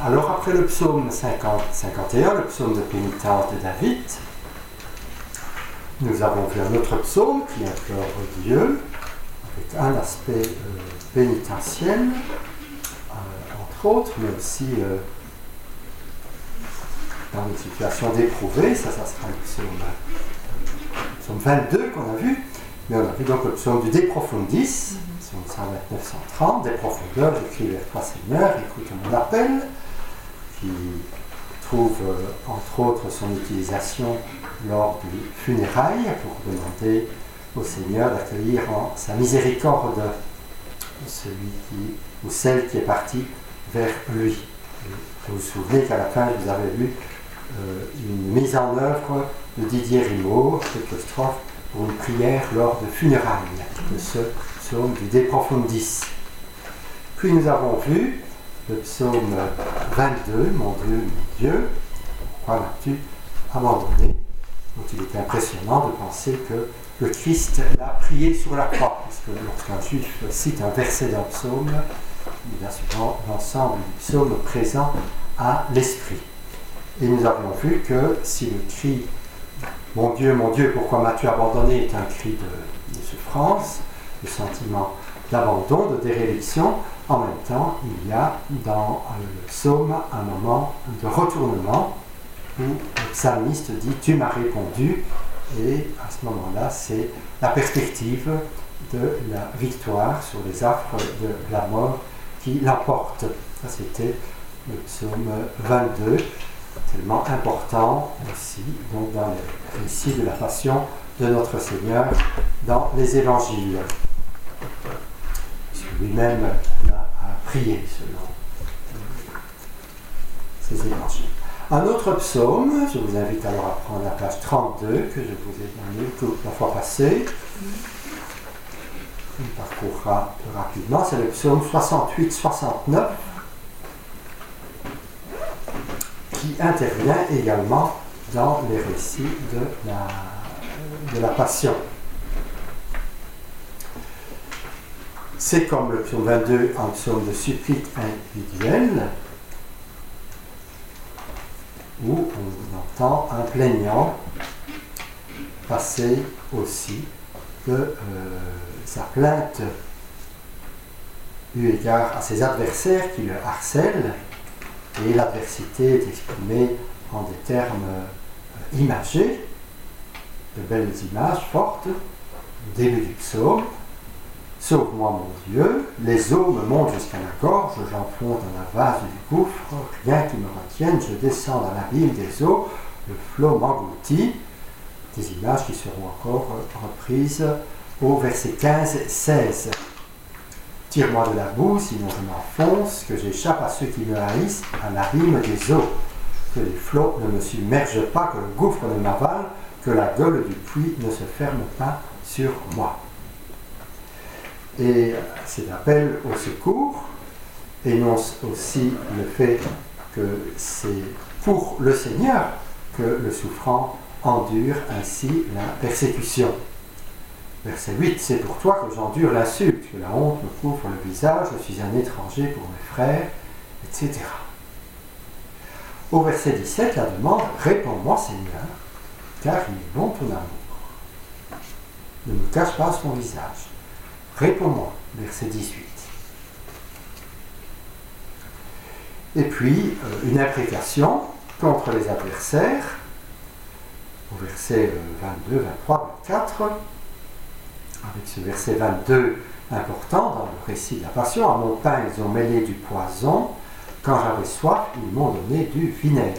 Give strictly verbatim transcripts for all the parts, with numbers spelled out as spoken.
Alors après le psaume cinquante, cinquante et un, le psaume de pénitence de David, nous avons vu un autre psaume qui implore Dieu, avec un aspect euh, pénitentiel, euh, entre autres, mais aussi euh, dans une situation d'éprouvée. Ça, ça sera le psaume, le psaume vingt-deux qu'on a vu, mais on a vu donc le psaume du De Profundis, psaume cent vingt-neuf cent trente, des profondeurs, j'écris vers toi Seigneur, écoute mon appel, qui trouve euh, entre autres son utilisation lors du funérailles pour demander au Seigneur d'accueillir en sa miséricorde celui qui, ou celle qui est partie vers lui. Et vous vous souvenez qu'à la fin, vous avez lu euh, une mise en œuvre de Didier Rimaud, quelques strophes pour une prière lors de funérailles de ce psaume du De Profundis. Puis nous avons vu le psaume vingt-deux, mon Dieu, mon Dieu, pourquoi m'as-tu abandonné? Donc il est impressionnant de penser que le Christ l'a prié sur la croix, parce que lorsqu'un juif cite un verset d'un psaume, il a souvent l'ensemble du psaume présent à l'esprit. Et nous avons vu que si le cri « Mon Dieu, mon Dieu, pourquoi m'as-tu abandonné » est un cri de, de souffrance, de sentiment d'abandon, de déréliction, en même temps, il y a dans le psaume un moment de retournement où le psalmiste dit « Tu m'as répondu » et à ce moment-là, c'est la perspective de la victoire sur les affres de la mort qui l'emporte. Ça, c'était le psaume vingt-deux, tellement important aussi donc dans le récit de la passion de notre Seigneur dans les évangiles. Parce que lui-même a prié selon ces évangiles. Un autre psaume, je vous invite alors à prendre la page trente-deux que je vous ai donnée toute la fois passée. On parcourra plus rapidement, c'est le psaume soixante-huit soixante-neuf qui intervient également dans les récits de la, de la Passion. C'est comme le psaume vingt-deux, un psaume de supplique individuel, où on entend un plaignant passer aussi de euh, sa plainte eu égard à ses adversaires qui le harcèlent, et l'adversité est exprimée en des termes euh, imagés, de belles images fortes, au début du psaume. Sauve-moi mon Dieu, les eaux me montent jusqu'à la gorge, j'enfonce dans la vase du gouffre, rien qui me retienne, je descends dans l'abîme des eaux, le flot m'engloutit. Des images qui seront encore reprises au verset quinze seize. Tire-moi de la boue, sinon je m'enfonce, que j'échappe à ceux qui me haïssent, à l'abîme des eaux. Que les flots ne me submergent pas, que le gouffre ne m'avale, que la gueule du puits ne se ferme pas sur moi. Et cet appel au secours énonce aussi le fait que c'est pour le Seigneur que le souffrant endure ainsi la persécution. Verset huit, c'est pour toi que j'endure l'insulte, que la honte me couvre le visage, je suis un étranger pour mes frères, et cetera. Au verset dix-sept, la demande, réponds-moi Seigneur, car il est bon ton amour. Ne me cache pas ton visage. Réponds-moi, verset dix-huit. Et puis, euh, une imprécation contre les adversaires, au verset vingt-deux, vingt-trois, vingt-quatre, avec ce verset vingt-deux important dans le récit de la Passion. À mon pain, ils ont mêlé du poison, quand j'avais soif, ils m'ont donné du vinaigre.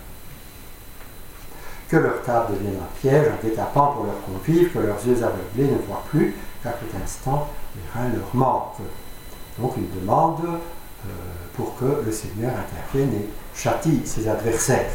Que leur table devienne un piège, un guet-apens pour leurs convives, que leurs yeux aveuglés ne voient plus, qu'à tout instant, les reins leur manquent. Donc une demande euh, pour que le Seigneur intervienne et châtie ses adversaires.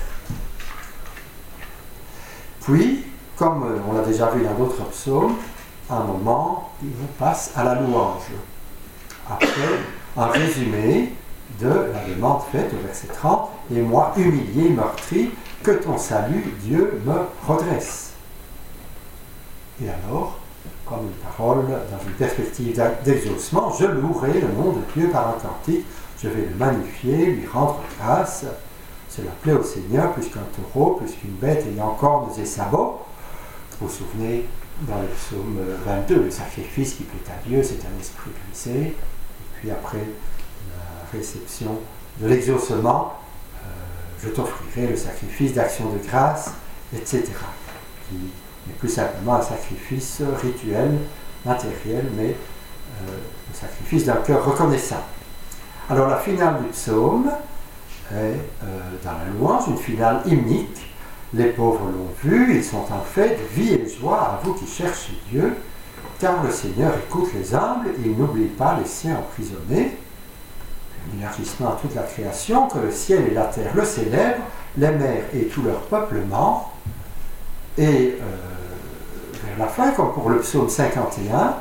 Puis, comme on l'a déjà vu dans d'autres psaumes, à un moment, il passe à la louange. Après, un résumé de la demande faite au verset trente, « Et moi, humilié, meurtri, que ton salut, Dieu, me redresse. » Et alors, comme une parole dans une perspective d'exaucement, « Je louerai le nom de Dieu par un cantique, je vais le magnifier, lui rendre grâce. Cela plaît au Seigneur plus qu'un taureau, plus qu'une bête ayant cornes et sabots. Vous vous souvenez, dans le psaume vingt-deux, le sacrifice qui plaît à Dieu, c'est un esprit brisé. Et puis après la réception de l'exaucement, euh, je t'offrirai le sacrifice d'action de grâce, et cetera. Qui n'est plus simplement un sacrifice rituel, matériel, mais euh, le sacrifice d'un cœur reconnaissant. Alors la finale du psaume est euh, dans la louange, une finale hymnique. Les pauvres l'ont vu, ils sont en fait vie et joie à vous qui cherchez Dieu, car le Seigneur écoute les humbles, il n'oublie pas les siens emprisonnés. Un élargissement à toute la création, que le ciel et la terre le célèbrent, les mers et tout leur peuplement. Et euh, vers la fin, comme pour le psaume cinquante et un,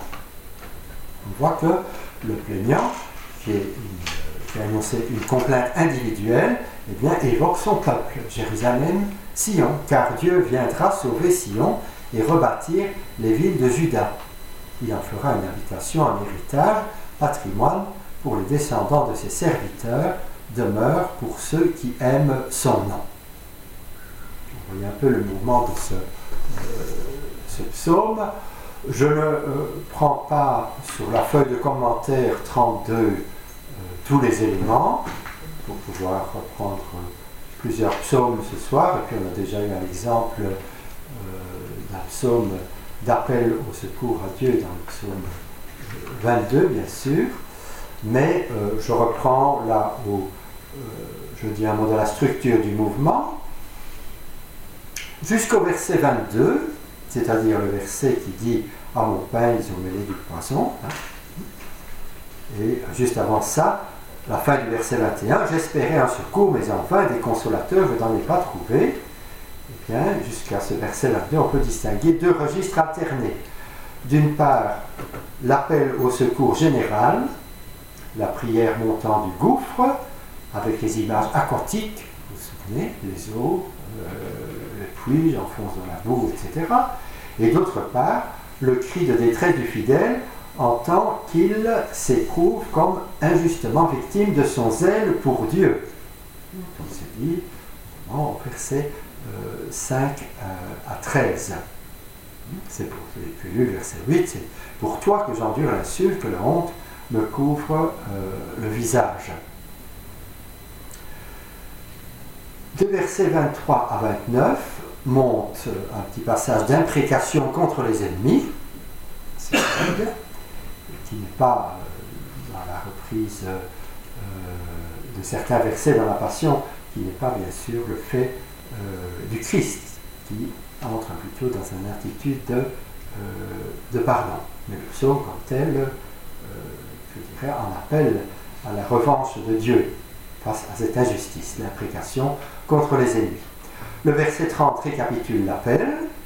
on voit que le plaignant, qui, est une, qui a annoncé une complainte individuelle, eh bien, évoque son peuple, Jérusalem, Sion, car Dieu viendra sauver Sion et rebâtir les villes de Juda. Il en fera une habitation, un héritage, patrimoine pour les descendants de ses serviteurs, demeure pour ceux qui aiment son nom. Vous voyez un peu le mouvement de ce, euh, ce psaume. Je ne euh, prends pas sur la feuille de commentaire trente-deux euh, tous les éléments pour pouvoir reprendre euh, plusieurs psaumes ce soir, et puis on a déjà eu un exemple euh, d'un psaume d'appel au secours à Dieu dans le psaume vingt-deux, bien sûr, mais euh, je reprends là où euh, je dis un mot de la structure du mouvement, jusqu'au verset vingt-deux, c'est-à-dire le verset qui dit « À mon pain, ils ont mêlé du poison hein. ». Et juste avant ça, la fin du verset vingt et un, « J'espérais un secours, mais en vain, des consolateurs, je n'en ai pas trouvé ». Et bien, jusqu'à ce verset vingt-deux, on peut distinguer deux registres alternés. D'une part, l'appel au secours général, la prière montant du gouffre, avec les images aquatiques, vous vous souvenez, les eaux, euh, les puits, j'enfonce dans la boue, et cetera. Et d'autre part, le cri de détresse du fidèle en tant qu'il s'éprouve comme injustement victime de son zèle pour Dieu. Comme c'est dit au verset euh, cinq à treize. C'est pour, et puis le verset huit, c'est pour toi que j'endure l'insulte, que la honte me couvre euh, le visage. De versets vingt-trois à vingt-neuf monte un petit passage d'imprécation contre les ennemis, c'est vrai, qui n'est pas euh, dans la reprise euh, de certains versets dans la Passion, qui n'est pas bien sûr le fait euh, du Christ, qui entre plutôt dans une attitude de, euh, de pardon. Mais le psaume comme tel, euh, je dirais, en appelle à la revanche de Dieu face à cette injustice, l'imprécation contre les ennemis. Le verset trente récapitule l'appel.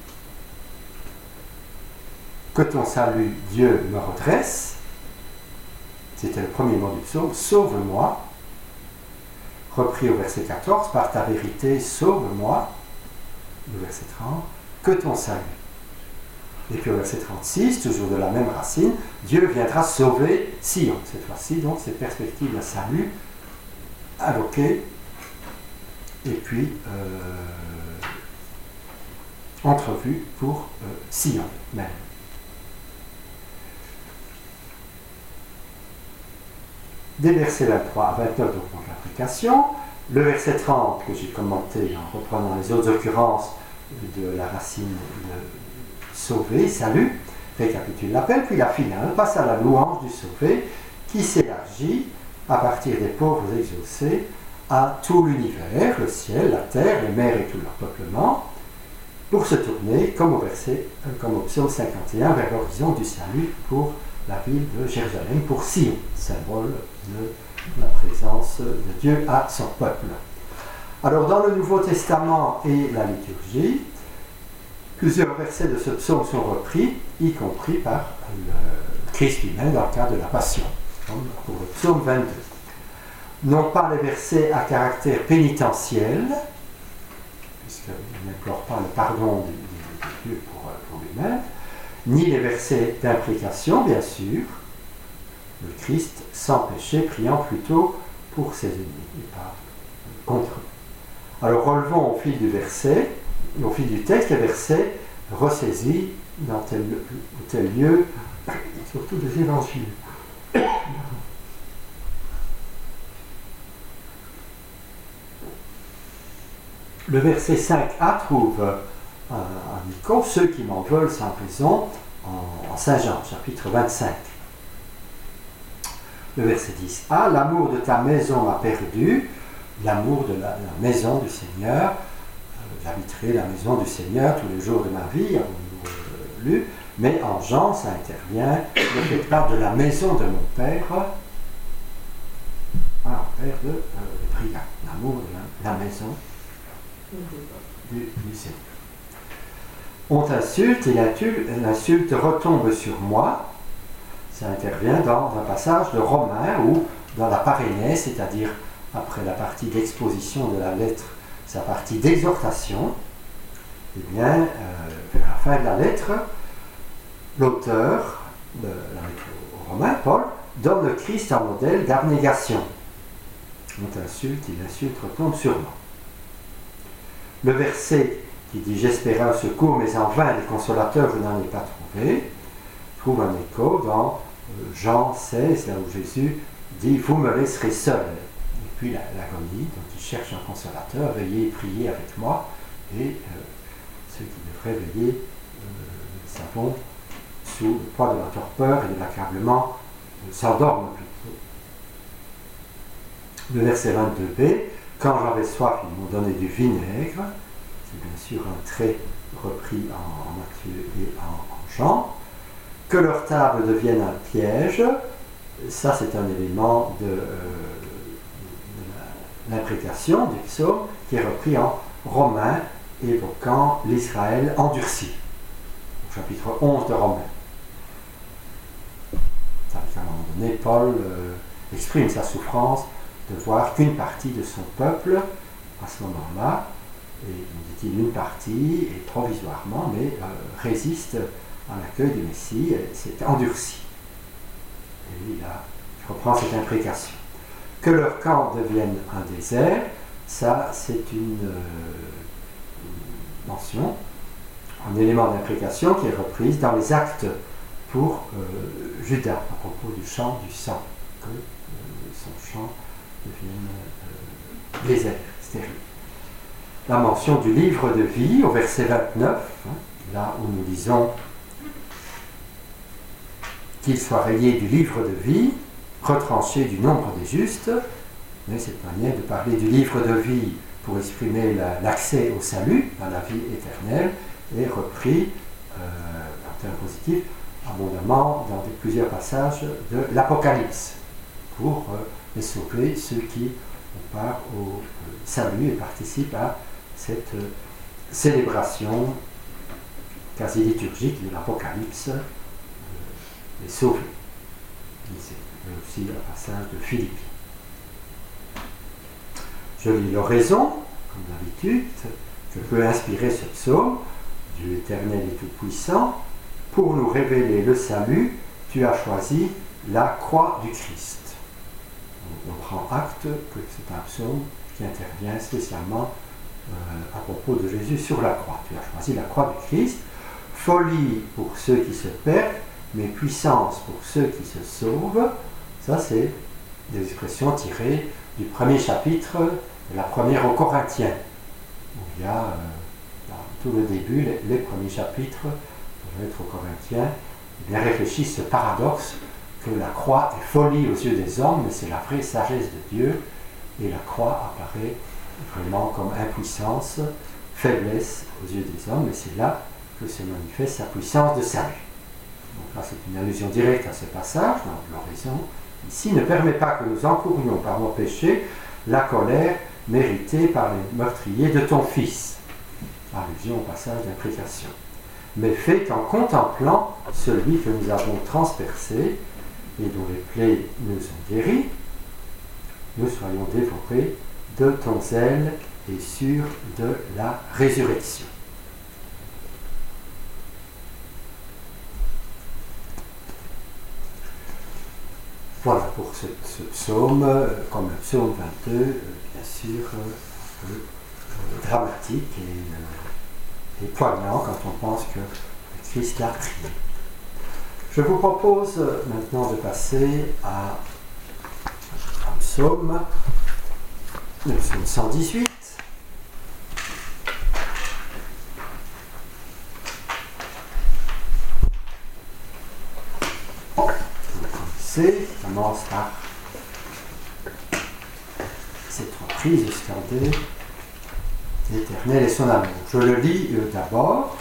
Que ton salut, Dieu, me redresse. C'était le premier mot du psaume. Sauve-moi. Repris au verset quatorze. Par ta vérité, sauve-moi. Le verset trente. Que ton salut. Et puis au verset trente-six, toujours de la même racine, Dieu viendra sauver Sion. Cette fois-ci, donc, ces perspectives de salut invoquées. Et puis, euh, entrevue pour euh, Sion même. Des versets vingt-trois à vingt-neuf, donc l'application. Le verset trente, que j'ai commenté en reprenant les autres occurrences de la racine de sauver, salut, récapitule l'appel, puis la finale passe à la louange du sauvé qui s'élargit à partir des pauvres exaucés à tout l'univers, le ciel, la terre, les mers et tout leur peuplement, pour se tourner, comme au verset, comme au psaume cinquante et un, vers l'horizon du salut pour la ville de Jérusalem, pour Sion, symbole de la présence de Dieu à son peuple. Alors, dans le Nouveau Testament et la liturgie, plusieurs versets de ce psaume sont repris, y compris par le Christ lui-même dans le cadre de la Passion, comme pour le psaume vingt-deux. Non pas les versets à caractère pénitentiel, puisqu'il n'implore pas le pardon de Dieu pour, pour lui-même, ni les versets d'imprécation, bien sûr, le Christ sans péché priant plutôt pour ses ennemis et pas contre eux. Alors relevons au fil du verset, au fil du texte, les versets ressaisis dans tel ou tel lieu, surtout des évangiles. Le verset cinq a trouve un, un écho, ceux qui m'en veulent sans raison, en, en Saint Jean, chapitre vingt-cinq. Le verset dix a, l'amour de ta maison m'a perdu, l'amour de la, la maison du Seigneur, euh, j'habiterai la maison du Seigneur tous les jours de ma vie, avons-nous euh, lu, mais en Jean, ça intervient, ne faites part de la maison de mon Père, ah, Père de, euh, de brigands, l'amour de la, la maison du, du Seigneur. On t'insulte et l'insulte retombe sur moi. Ça intervient dans un passage de Romains où, dans la parénèse, c'est-à-dire après la partie d'exposition de la lettre, sa partie d'exhortation, eh bien, euh, vers la fin de la lettre, l'auteur de la lettre aux Romains, Paul, donne le Christ en modèle d'abnégation. On t'insulte et l'insulte retombe sur moi. Le verset qui dit « J'espérais un secours, mais en vain, des consolateurs, je n'en ai pas trouvé », trouve un écho dans euh, Jean seize, là où Jésus dit « Vous me laisserez seul ». Et puis l'agonie, donc il cherche un consolateur, « Veillez et priez avec moi ». Et euh, ceux qui devraient veiller, euh, nous savons, sous le poids de la torpeur et de l'accablement, euh, s'endorment plutôt. Le verset vingt-deux b, « Quand j'avais soif, ils m'ont donné du vinaigre ». C'est bien sûr un trait repris en, en Matthieu et en, en Jean. « Que leur table devienne un piège », ça c'est un élément de, euh, de l'imprécation du psaume qui est repris en Romains, évoquant l'Israël endurci, au chapitre onze de Romains. À un moment donné, Paul euh, exprime sa souffrance de voir qu'une partie de son peuple, à ce moment-là, et nous dit-il une partie, et provisoirement, mais euh, résiste à l'accueil du Messie, c'est endurci. Et lui, là, il reprend cette imprécation. Que leur camp devienne un désert, ça, c'est une, euh, une mention, un élément d'imprécation qui est reprise dans les actes pour euh, Judas, à propos du chant du sang, que euh, son chant devienne euh, désert, stérile. La mention du livre de vie au verset vingt-neuf, hein, là où nous lisons qu'il soit rayé du livre de vie, retranché du nombre des justes, mais cette manière de parler du livre de vie pour exprimer la, l'accès au salut, à la vie éternelle, est repris euh, en termes positifs abondamment dans des, plusieurs passages de l'Apocalypse pour euh, les sauver, ceux qui ont part au euh, salut et participent à cette euh, célébration quasi liturgique de l'Apocalypse, euh, les sauvés. C'est aussi un passage de Philippiens. Je lis l'oraison, comme d'habitude, que peut inspirer ce psaume. Dieu éternel et tout-puissant, pour nous révéler le salut, tu as choisi la croix du Christ. On, on prend acte que c'est un psaume qui intervient spécialement euh, à propos de Jésus sur la croix. Tu as choisi la croix du Christ. Folie pour ceux qui se perdent, mais puissance pour ceux qui se sauvent. Ça, c'est des expressions tirées du premier chapitre de la première aux Corinthiens, où il y a, euh, dans tout le début, les, les premiers chapitres de la lettre aux Corinthiens, eh bien, réfléchissent ce paradoxe que la croix est folie aux yeux des hommes, mais c'est la vraie sagesse de Dieu, et la croix apparaît vraiment comme impuissance, faiblesse aux yeux des hommes, et c'est là que se manifeste sa puissance de salut. Donc là, c'est une allusion directe à ce passage, dans l'horizon. Ici, ne permet pas que nous encourions par nos péchés la colère méritée par les meurtriers de ton Fils. Allusion au passage d'imprécation. Mais fait qu'en contemplant celui que nous avons transpercé et dont les plaies nous ont guéris, nous soyons dévorés de ton zèle et sûrs de la résurrection. Voilà. pour ce, ce psaume, comme le psaume vingt-deux, euh, bien sûr, euh, euh, dramatique et, euh, et poignant quand on pense que Christ l'a prié. Je vous propose maintenant de passer à un psaume, le psaume cent dix-huit. Vous connaissez, il commence par cette reprise scandée, l'Éternel et son amour. Je le lis euh, d'abord.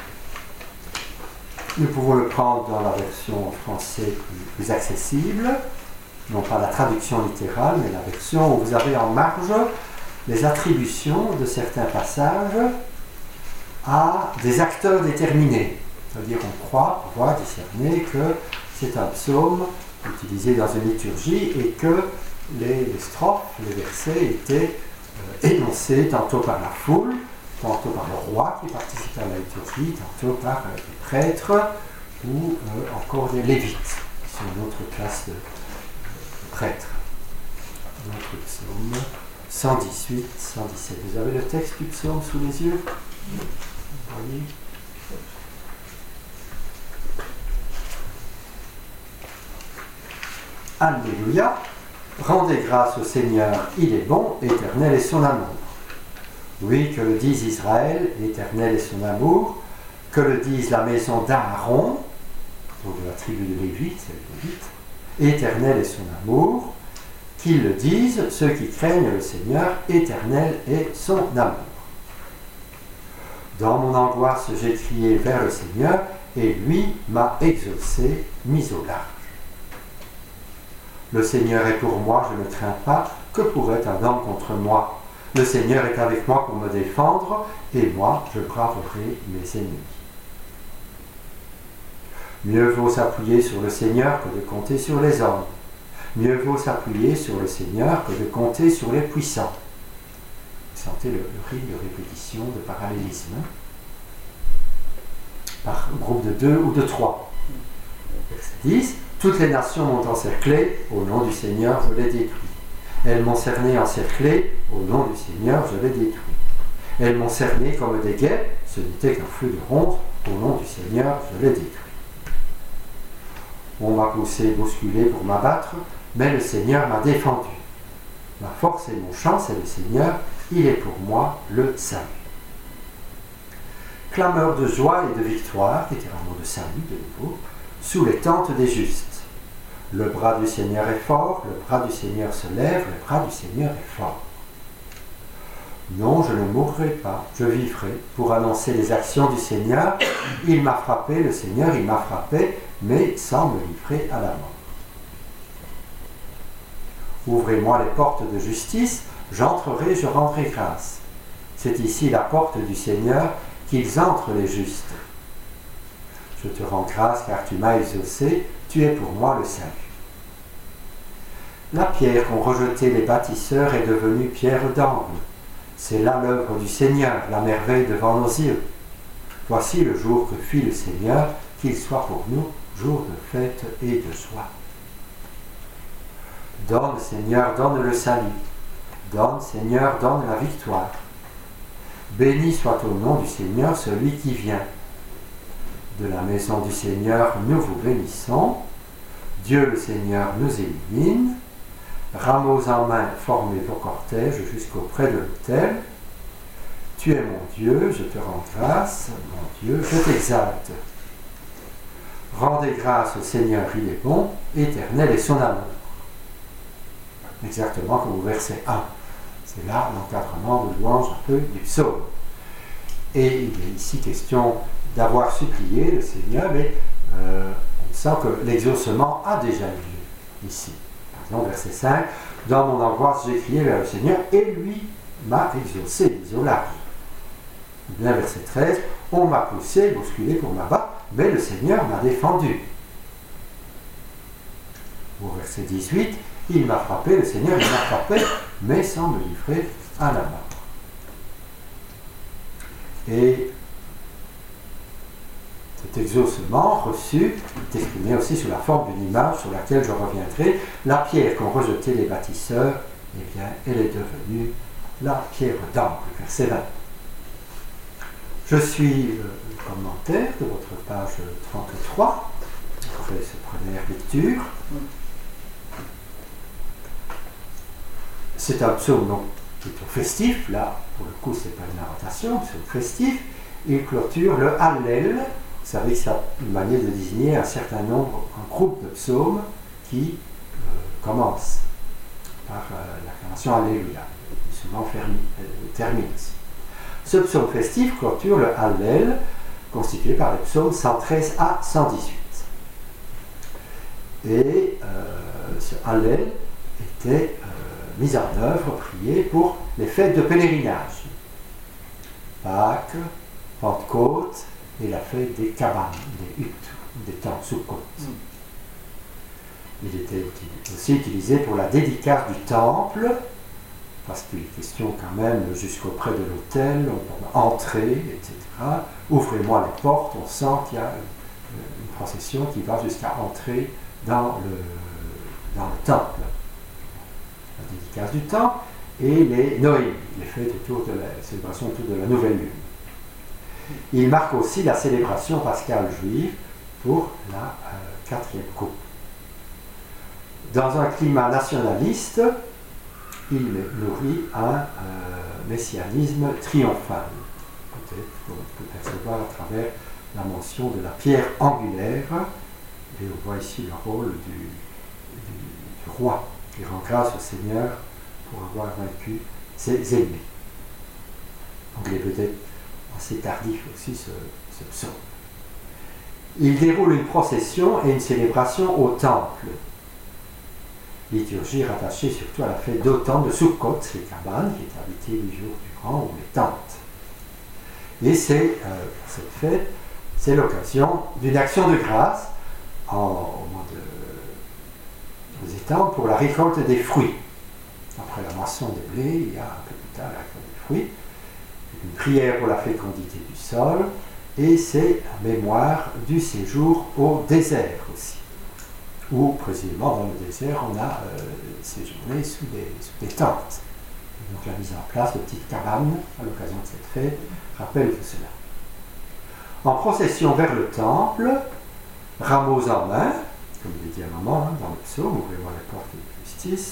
Nous pouvons le prendre dans la version en français plus, plus accessible, non pas la traduction littérale, mais la version où vous avez en marge les attributions de certains passages à des acteurs déterminés. C'est-à-dire on croit pouvoir discerner que c'est un psaume utilisé dans une liturgie et que les, les strophes, les versets étaient euh, énoncés tantôt par la foule, tantôt par le roi qui participe à la liturgie, tantôt par euh, les prêtres ou euh, encore des lévites, qui sont une autre classe de, de prêtres. Notre psaume cent dix-huit, cent dix-sept. Vous avez le texte du psaume sous les yeux? Vous voyez? Alléluia. Rendez grâce au Seigneur, il est bon, éternel est son amour. Oui, que le dise Israël, éternel est son amour, que le dise la maison d'Aaron, donc de la tribu de Lévi, c'est le Lévite, éternel est son amour, qu'ils le disent ceux qui craignent le Seigneur, éternel est son amour. Dans mon angoisse, j'ai crié vers le Seigneur, et lui m'a exaucé, mis au large. Le Seigneur est pour moi, je ne crains pas, que pourrait un homme contre moi? Le Seigneur est avec moi pour me défendre, et moi, je braverai mes ennemis. Mieux vaut s'appuyer sur le Seigneur que de compter sur les hommes. Mieux vaut s'appuyer sur le Seigneur que de compter sur les puissants. Vous sentez le, le rythme de répétition, de parallélisme, hein? Par groupe de deux ou de trois. Verset dix. Toutes les nations m'ont encerclé, au nom du Seigneur, je les détruis. Elles m'ont cerné, encerclé, au nom du Seigneur, je les détruis. Elles m'ont cerné comme des guêpes, ce n'était qu'un flux de ronces, au nom du Seigneur, je les détruis. On m'a poussé, bousculé pour m'abattre, mais le Seigneur m'a défendu. Ma force et mon chant, c'est le Seigneur, il est pour moi le salut. Clameur de joie et de victoire, littéralement de salut de nouveau, sous les tentes des justes. Le bras du Seigneur est fort, le bras du Seigneur se lève, le bras du Seigneur est fort. Non, je ne mourrai pas, je vivrai pour annoncer les actions du Seigneur. Il m'a frappé, le Seigneur, il m'a frappé, mais sans me livrer à la mort. Ouvrez-moi les portes de justice, j'entrerai, je rendrai grâce. C'est ici la porte du Seigneur, qu'ils entrent les justes. Je te rends grâce car tu m'as exaucé, tu es pour moi le salut. La pierre qu'ont rejetée les bâtisseurs est devenue pierre d'angle. C'est là l'œuvre du Seigneur, la merveille devant nos yeux. Voici le jour que fit le Seigneur, qu'il soit pour nous jour de fête et de joie. Donne, Seigneur, donne le salut. Donne, Seigneur, donne la victoire. Béni soit au nom du Seigneur celui qui vient. De la maison du Seigneur, nous vous bénissons. Dieu le Seigneur nous illumine. Rameaux en main, formez vos cortèges jusqu'auprès de l'autel. Tu es mon Dieu, je te rends grâce, mon Dieu, je t'exalte. Rendez grâce au Seigneur, il est bon, éternel est son amour. Exactement comme au verset un. C'est là l'encadrement de louange un peu du psaume. Et il est ici question d'avoir supplié le Seigneur, mais euh, on sent que l'exaucement a déjà eu lieu ici. Par exemple, verset cinq, dans mon angoisse, j'ai crié vers le Seigneur et lui m'a exaucé, mis au large. Bien, verset treize, on m'a poussé, bousculé pour m'abattre, mais le Seigneur m'a défendu. Au verset dix-huit, il m'a frappé, le Seigneur il m'a frappé, mais sans me livrer à la mort. Cet exaucement reçu est exprimé aussi sous la forme d'une image sur laquelle je reviendrai. La pierre qu'ont rejetée les bâtisseurs, eh bien, elle est devenue la pierre d'angle, verset vingt. Je suis euh, le commentaire de votre page trente-trois, après cette première lecture. C'est un psaume donc, plutôt festif, là, pour le coup, ce n'est pas une inventation, c'est festif. Il clôture le Hallel. Vous savez que c'est une manière de désigner un certain nombre, un groupe de psaumes qui euh, commence par euh, l'acclamation Alléluia, qui souvent ferme, euh, termine ici. Ce psaume festif clôture le Hallel, constitué par les psaumes cent treize à cent dix-huit. Et euh, ce Hallel était euh, mis en œuvre, prié pour les fêtes de pèlerinage. Pâques, Pentecôte et la fête des cabanes, des huttes, des tentes sous côte. Mm. Il était aussi utilisé pour la dédicace du temple, parce qu'il est question quand même jusqu'auprès de l'autel, on peut entrer, et cetera. Ouvrez-moi les portes, on sent qu'il y a une, une procession qui va jusqu'à entrer dans le, dans le temple. La dédicace du temple et les Noël, les fêtes autour de la célébration autour de la nouvelle lune. Il marque aussi la célébration pascale juive pour la euh, quatrième coupe. Dans un climat nationaliste, il nourrit un euh, messianisme triomphal. Peut-être qu'on peut percevoir à travers la mention de la pierre angulaire, et on voit ici le rôle du, du, du roi qui rend grâce au Seigneur pour avoir vaincu ses ennemis. Donc il est peut-être assez tardif aussi ce, ce psaume. Il déroule une procession et une célébration au temple. Liturgie rattachée surtout à la fête d'automne de Sukkot, les cabanes, qui est habitée huit jours durant, ou les tentes. Et c'est, euh, cette fête, c'est l'occasion d'une action de grâce en, au mois de, aux étangs pour la récolte des fruits. Après la moisson des blés, il y a un peu plus tard la récolte des fruits. Une prière pour la fécondité du sol, et c'est la mémoire du séjour au désert aussi, où précisément dans le désert on a euh, séjourné sous des, sous des tentes. Et donc la mise en place de petites cabanes à l'occasion de cette fête rappelle tout cela. En procession vers le temple, rameaux en main, comme il est dit à un moment hein, dans le psaume, ouvrez-moi les portes de justice.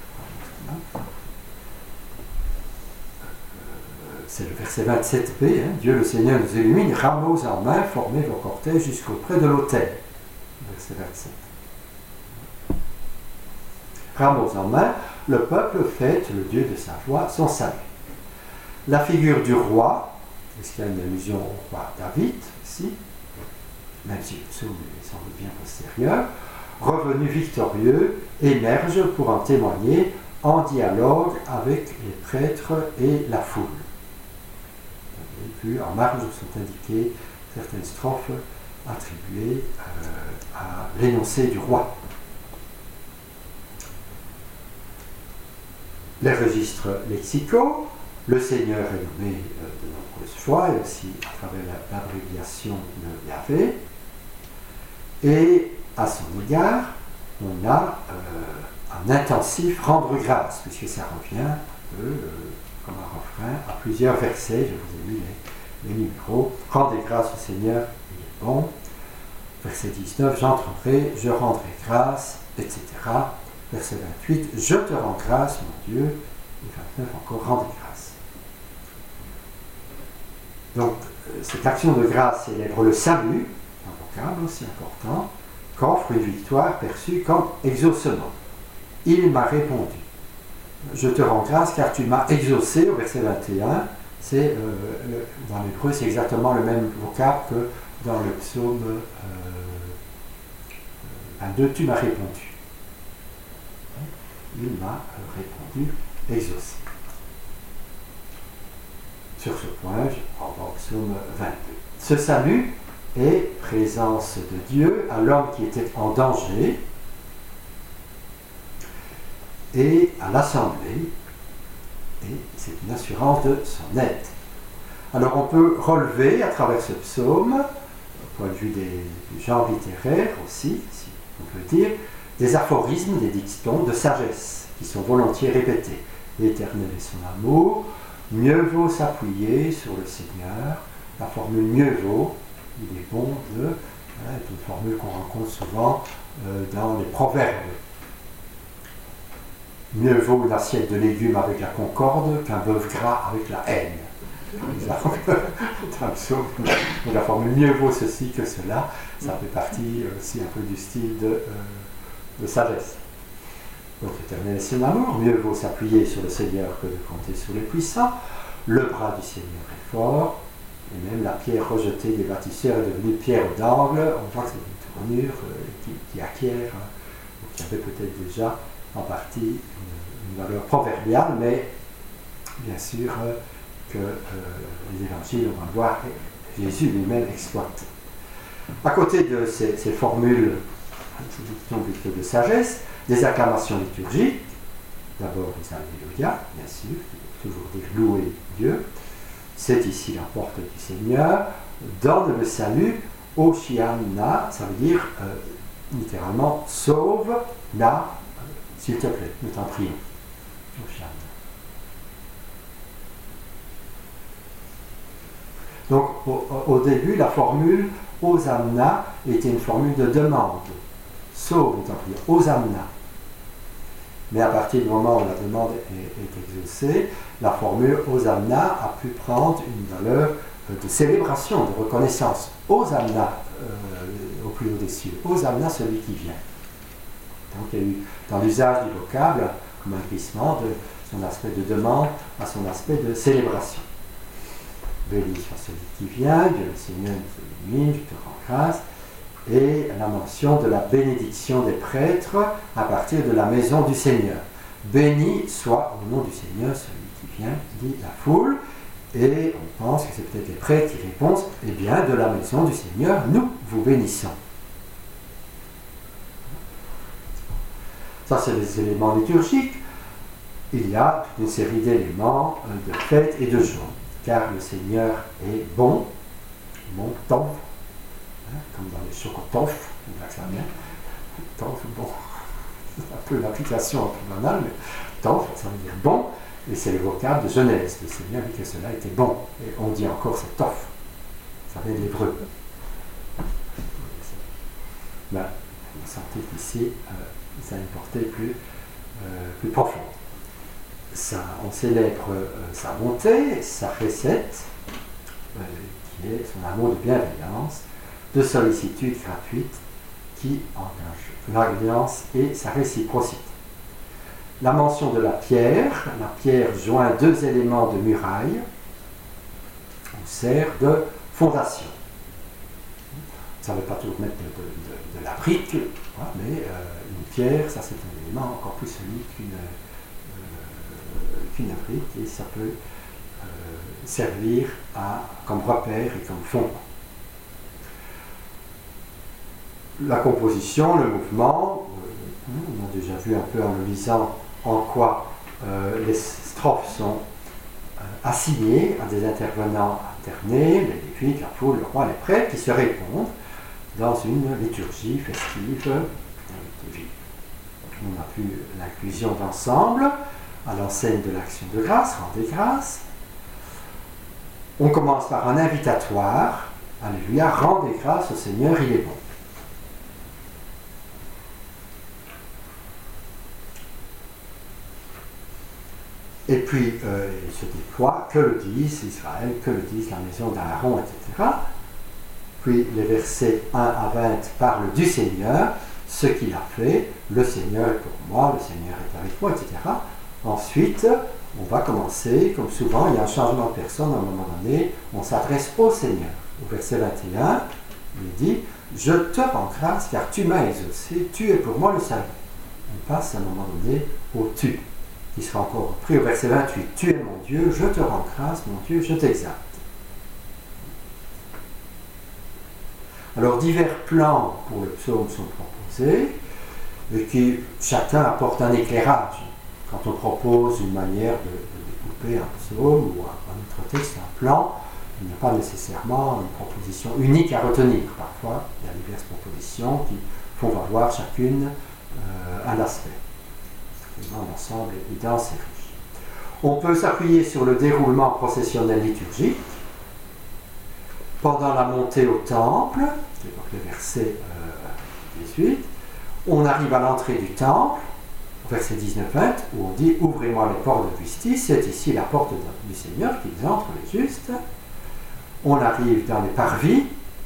C'est le verset vingt-sept b, hein, Dieu le Seigneur nous illumine, rameaux en main, formez vos cortèges jusqu'auprès de l'autel. Verset vingt-sept. Rameaux en main, le peuple fête le Dieu de sa joie, son salut. La figure du roi, est-ce qu'il y a une allusion au roi David ici, même si le psaume est sans doute bien postérieur, revenu victorieux, émerge pour en témoigner en dialogue avec les prêtres et la foule. Puis en marge sont indiquées certaines strophes attribuées euh, à l'énoncé du roi. Les registres lexicaux, le Seigneur est nommé euh, de nombreuses fois, et aussi à travers l'abréviation de Yahvé. Et à son égard, on a euh, un intensif rendre grâce, puisque ça revient un peu euh, comme un refrain à plusieurs versets. Je vous ai mis les, les numéros. Rendez grâce au Seigneur, il est bon. Verset dix-neuf, j'entrerai, je rendrai grâce, et cetera. Verset vingt-huit, je te rends grâce, mon Dieu. Et vingt-neuf encore, rendez grâce. Donc, cette action de grâce célèbre le salut, un vocable aussi important, qu'offre une victoire perçue comme exaucement. Il m'a répondu. Je te rends grâce car tu m'as exaucé, au verset vingt et un. C'est, euh, le, dans l'hébreu, c'est exactement le même vocable que dans le psaume euh, vingt-deux, tu m'as répondu. Il m'a répondu, exaucé. Sur ce point, je renvoie au psaume vingt-deux. Ce salut est présence de Dieu à l'homme qui était en danger et à l'assemblée, et c'est une assurance de son aide. Alors on peut relever à travers ce psaume au point de vue des, du genre littéraire aussi, si on peut dire, des aphorismes, des dictons de sagesse qui sont volontiers répétés. L'Éternel est son amour, mieux vaut s'appuyer sur le Seigneur. La formule mieux vaut, il est bon de, hein, est une formule qu'on rencontre souvent euh, dans les proverbes. Mieux vaut une assiette de légumes avec la concorde qu'un bœuf gras avec la haine. Donc la formule mieux vaut ceci que cela, ça fait partie aussi un peu du style de, euh, de sagesse. Donc l'Éternel est son amour, mieux vaut s'appuyer sur le Seigneur que de compter sur les puissants. Le bras du Seigneur est fort, et même la pierre rejetée des bâtisseurs est devenue pierre d'angle. On voit que c'est une tournure euh, qui, qui acquiert, hein, qui avait peut-être déjà en partie une, une valeur proverbiale, mais bien sûr euh, que euh, les évangiles, on va le voir, Jésus lui-même exploite. À côté de ces, ces formules plutôt de sagesse, des acclamations liturgiques, d'abord les Alléluia, bien sûr, toujours dire louer Dieu, c'est ici la porte du Seigneur, donne le salut, Oshiana, ça veut dire euh, littéralement sauve, là, s'il te plaît, nous t'en prions. Oshiana. Donc au, au début, la formule Hosanna était une formule de demande. Sauve, nous t'en prions. Hosanna. Mais à partir du moment où la demande est, est exaucée, la formule Hosanna a pu prendre une valeur de célébration, de reconnaissance. Hosanna euh, au plus haut des cieux. Hosanna, celui qui vient. Donc il y a eu dans l'usage du vocable comme un glissement de son aspect de demande à son aspect de célébration. Béni soit celui qui vient, Dieu le Seigneur nous illumine, je te rends grâce. Et la mention de la bénédiction des prêtres à partir de la maison du Seigneur. Béni soit au nom du Seigneur celui qui vient, dit la foule, et on pense que c'est peut-être les prêtres qui répondent, eh bien de la maison du Seigneur, nous vous bénissons. Ça c'est les éléments liturgiques. Il y a toute une série d'éléments de fête et de joie, car le Seigneur est bon, bon temps, comme dans les chocotoffs, on voit que ça vient. Toff, bon, c'est un peu l'application un peu banale, mais toff, ça veut dire bon, et c'est le vocable de Genèse. Le Seigneur dit que cela était bon, et on dit encore c'est toff, ça vient de l'hébreu. Ben, vous sentez qu'ici, euh, ça a une portée plus, euh, plus profonde. Ça, on célèbre euh, sa bonté, sa recette, euh, qui est son amour de bienveillance, de sollicitude gratuite qui engage l'alliance et sa réciprocité. La mention de la pierre, la pierre joint deux éléments de muraille, on sert de fondation. Ça ne veut pas toujours mettre de, de, de, de la brique, mais euh, une pierre, ça c'est un élément encore plus solide qu'une euh, qu'une brique, et ça peut euh, servir à, comme repère et comme fondement. La composition, le mouvement, euh, on a déjà vu un peu en le lisant en quoi euh, les strophes sont euh, assignées à des intervenants alternés, les lévites, la foule, le roi, les prêtres, qui se répondent dans une liturgie festive. On a vu l'inclusion d'ensemble à l'enseigne de l'action de grâce, rendez grâce. On commence par un invitatoire, alléluia, rendez grâce au Seigneur, il est bon. Et puis, euh, il se déploie, que le disent Israël, que le disent la maison d'Aaron, et cetera. Puis, les versets un à vingt parlent du Seigneur, ce qu'il a fait, le Seigneur est pour moi, le Seigneur est avec moi, et cetera. Ensuite, on va commencer, comme souvent, il y a un changement de personne à un moment donné, on s'adresse au Seigneur. Au verset vingt et un, il dit « Je te rends grâce car tu m'as exaucé, tu es pour moi le salut. » On passe à un moment donné au « tu ». Qui sera encore repris au verset vingt-huit. « Tu es mon Dieu, je te rends grâce, mon Dieu, je t'exalte. » Alors, divers plans pour le psaume sont proposés, et qui chacun apporte un éclairage. Quand on propose une manière de, de découper un psaume ou un, un autre texte, un plan, il n'y a pas nécessairement une proposition unique à retenir. Parfois, il y a diverses propositions qui font valoir chacune euh, un aspect. L'ensemble est dense et riche. On peut s'appuyer sur le déroulement processionnel liturgique. Pendant la montée au temple, c'est donc le verset euh, dix-huit, on arrive à l'entrée du temple, verset dix-neuf vingt, où on dit « Ouvrez-moi les portes de justice », c'est ici la porte du Seigneur qu'ils entrent, les justes. On arrive dans les parvis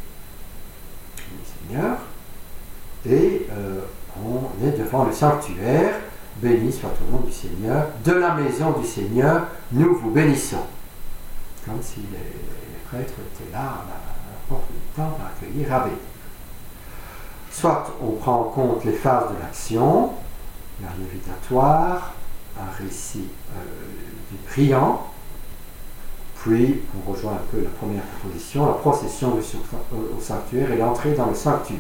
du Seigneur, et euh, on est devant le sanctuaire. Béni soit au nom du Seigneur. De la maison du Seigneur, nous vous bénissons. Comme si les, les prêtres étaient là à la, à la porte du temple à accueillir à bénir. Soit on prend en compte les phases de l'action, la lévitatoire, un récit euh, du priant, puis on rejoint un peu la première proposition, la procession au sanctuaire et l'entrée dans le sanctuaire.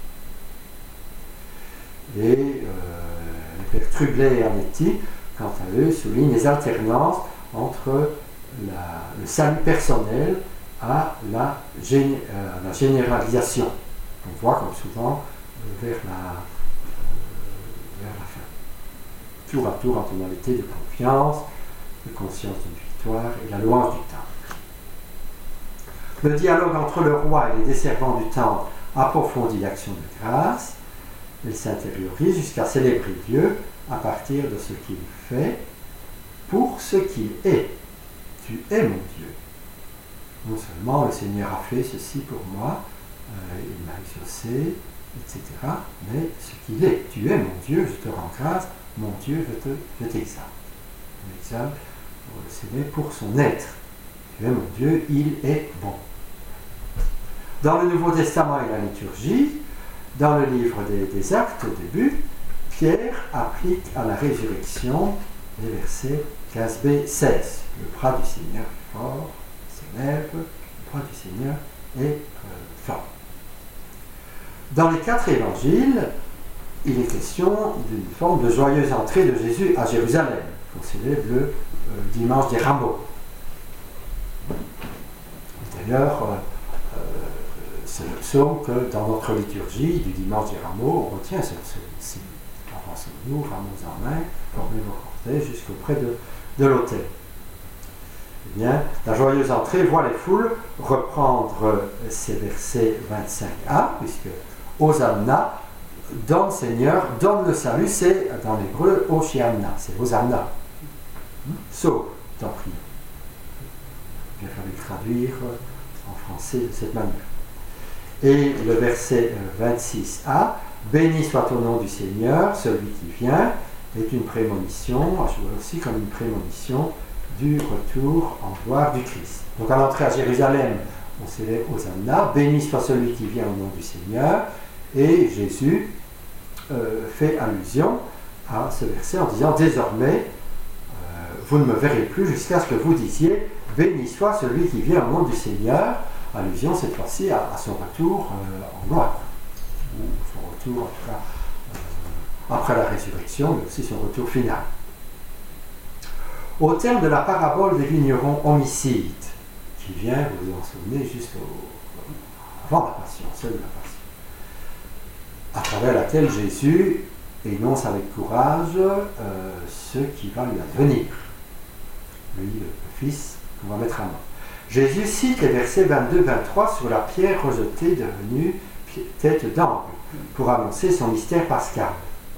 Et euh, les pères Trublet et Arnetti, quant à eux, soulignent les alternances entre la, le salut personnel à la, gén, euh, la généralisation. On voit comme souvent euh, vers, la, euh, vers la fin. Tour à tour en tonalité de confiance, de conscience d'une victoire et la louange du temple. Le dialogue entre le roi et les desservants du temple approfondit l'action de grâce. Il s'intériorise jusqu'à célébrer Dieu à partir de ce qu'il fait pour ce qu'il est. Tu es mon Dieu. Non seulement le Seigneur a fait ceci pour moi, euh, il m'a exaucé, et cetera, mais ce qu'il est. Tu es mon Dieu, je te rends grâce, mon Dieu, je, te, je t'exalte. On exalte le Seigneur pour son être. Tu es mon Dieu, il est bon. Dans le Nouveau Testament et la liturgie, dans le livre des, des Actes, au début, Pierre applique à la résurrection les versets quinze b seize. Le bras du Seigneur est fort, s'élève, le bras du Seigneur est euh, fort. Dans les quatre évangiles, il est question d'une forme de joyeuse entrée de Jésus à Jérusalem, qu'on célèbre le euh, dimanche des Rameaux. D'ailleurs, euh, c'est le psaume que dans notre liturgie du dimanche des Rameaux, on retient ce signe. Avancez-nous, rameaux en main, formez vos cortèges jusqu'auprès de, de l'autel. Eh bien, la joyeuse entrée voit les foules reprendre ces versets vingt-cinq a, puisque Hosanna, donne Seigneur, donne le salut, c'est dans l'hébreu Hoshiamna, c'est Hosanna. Sauve, t'en prie. Il a fallu traduire en français de cette manière. Et le verset vingt-six a, béni soit au nom du Seigneur, celui qui vient, est une prémonition, je vois aussi comme une prémonition du retour en gloire du Christ. Donc à l'entrée à Jérusalem, on célèbre Hosanna, béni soit celui qui vient au nom du Seigneur, et Jésus euh, fait allusion à ce verset en disant, désormais, euh, vous ne me verrez plus jusqu'à ce que vous disiez, béni soit celui qui vient au nom du Seigneur, allusion cette fois-ci à, à son retour euh, en gloire, ou son retour en tout cas euh, après la résurrection, mais aussi son retour final. Au terme de la parabole des vignerons homicides, qui vient, vous vous en souvenez, juste au, avant la passion, celle de la passion, à travers laquelle Jésus énonce avec courage euh, ce qui va lui advenir, lui, le, le Fils qu'on va mettre à mort. Jésus cite les versets vingt-deux vingt-trois sur la pierre rejetée devenue tête d'angle pour annoncer son mystère pascal.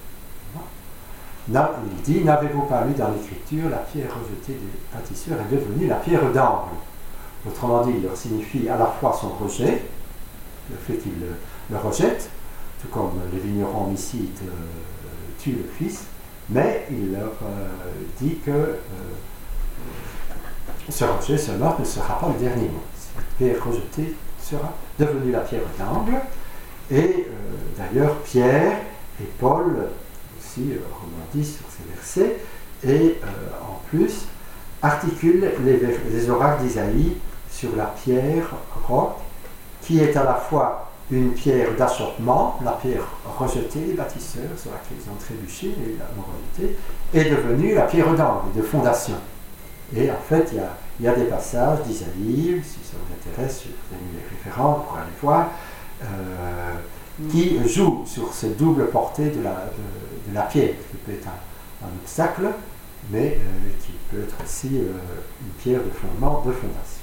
Là, il dit, n'avez-vous pas lu dans l'Écriture, la pierre rejetée des bâtisseurs est devenue la pierre d'angle. Autrement dit, il leur signifie à la fois son rejet, le fait qu'il le, le rejette, tout comme les vignerons homicides euh, tuent le Fils, mais il leur euh, dit que euh, ce rejet, ce meurtre ne sera pas le dernier mot. Cette pierre rejetée sera devenue la pierre d'angle. Et euh, d'ailleurs, Pierre et Paul aussi euh, rebondissent sur ces versets et euh, en plus articulent les, les oracles d'Isaïe sur la pierre roc, qui est à la fois une pierre d'achoppement, la pierre rejetée des bâtisseurs sur laquelle ils ont trébuché et l'ont rejetée, est devenue la pierre d'angle, de fondation. Et en fait, il y a, il y a des passages d'Isaïe, si ça vous intéresse, je vous ai mis les références pour aller voir, euh, qui jouent sur cette double portée de la, de, de la pierre, qui peut être un, un obstacle, mais euh, qui peut être aussi euh, une pierre de fondement, de fondation.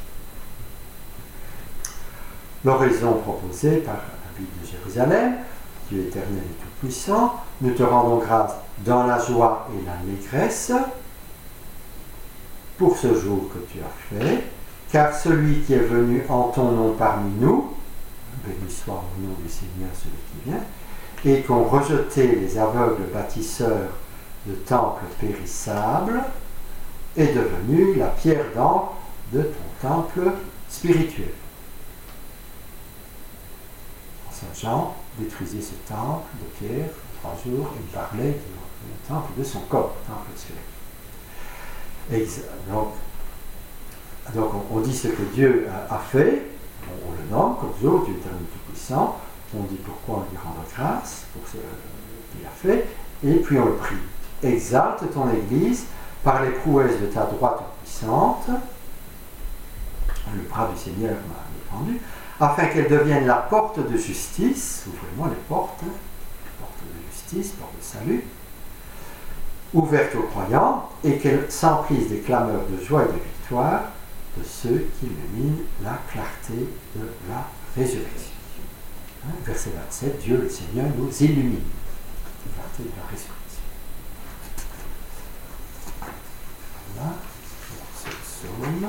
L'oraison proposée par la Bible de Jérusalem, Dieu éternel et tout-puissant, nous te rendons grâce dans la joie et l'allégresse pour ce jour que tu as fait, car celui qui est venu en ton nom parmi nous, béni soit au nom du Seigneur celui qui vient, et qu'ont rejeté les aveugles bâtisseurs de temples périssables, est devenu la pierre d'angle de ton temple spirituel. Saint Jean détruisait ce temple de pierre trois jours et il parlait du temple de son corps, le temple spirituel. Donc, donc on, on dit ce que Dieu a, a fait, on, on le nomme comme jour, Dieu éternel tout-puissant, on dit pourquoi on lui rend grâce pour ce qu'il a fait, et puis on le prie. Exalte ton Église par les prouesses de ta droite puissante, le bras du Seigneur m'a défendu, afin qu'elle devienne la porte de justice, ouvrez-moi les portes, porte de justice, porte de salut, ouverte aux croyants, et qu'elle s'emplisse des clameurs de joie et de victoire de ceux qui illuminent la clarté de la résurrection. Hein, verset vingt-sept, Dieu le Seigneur nous illumine la clarté de la résurrection. Voilà, ce psaume.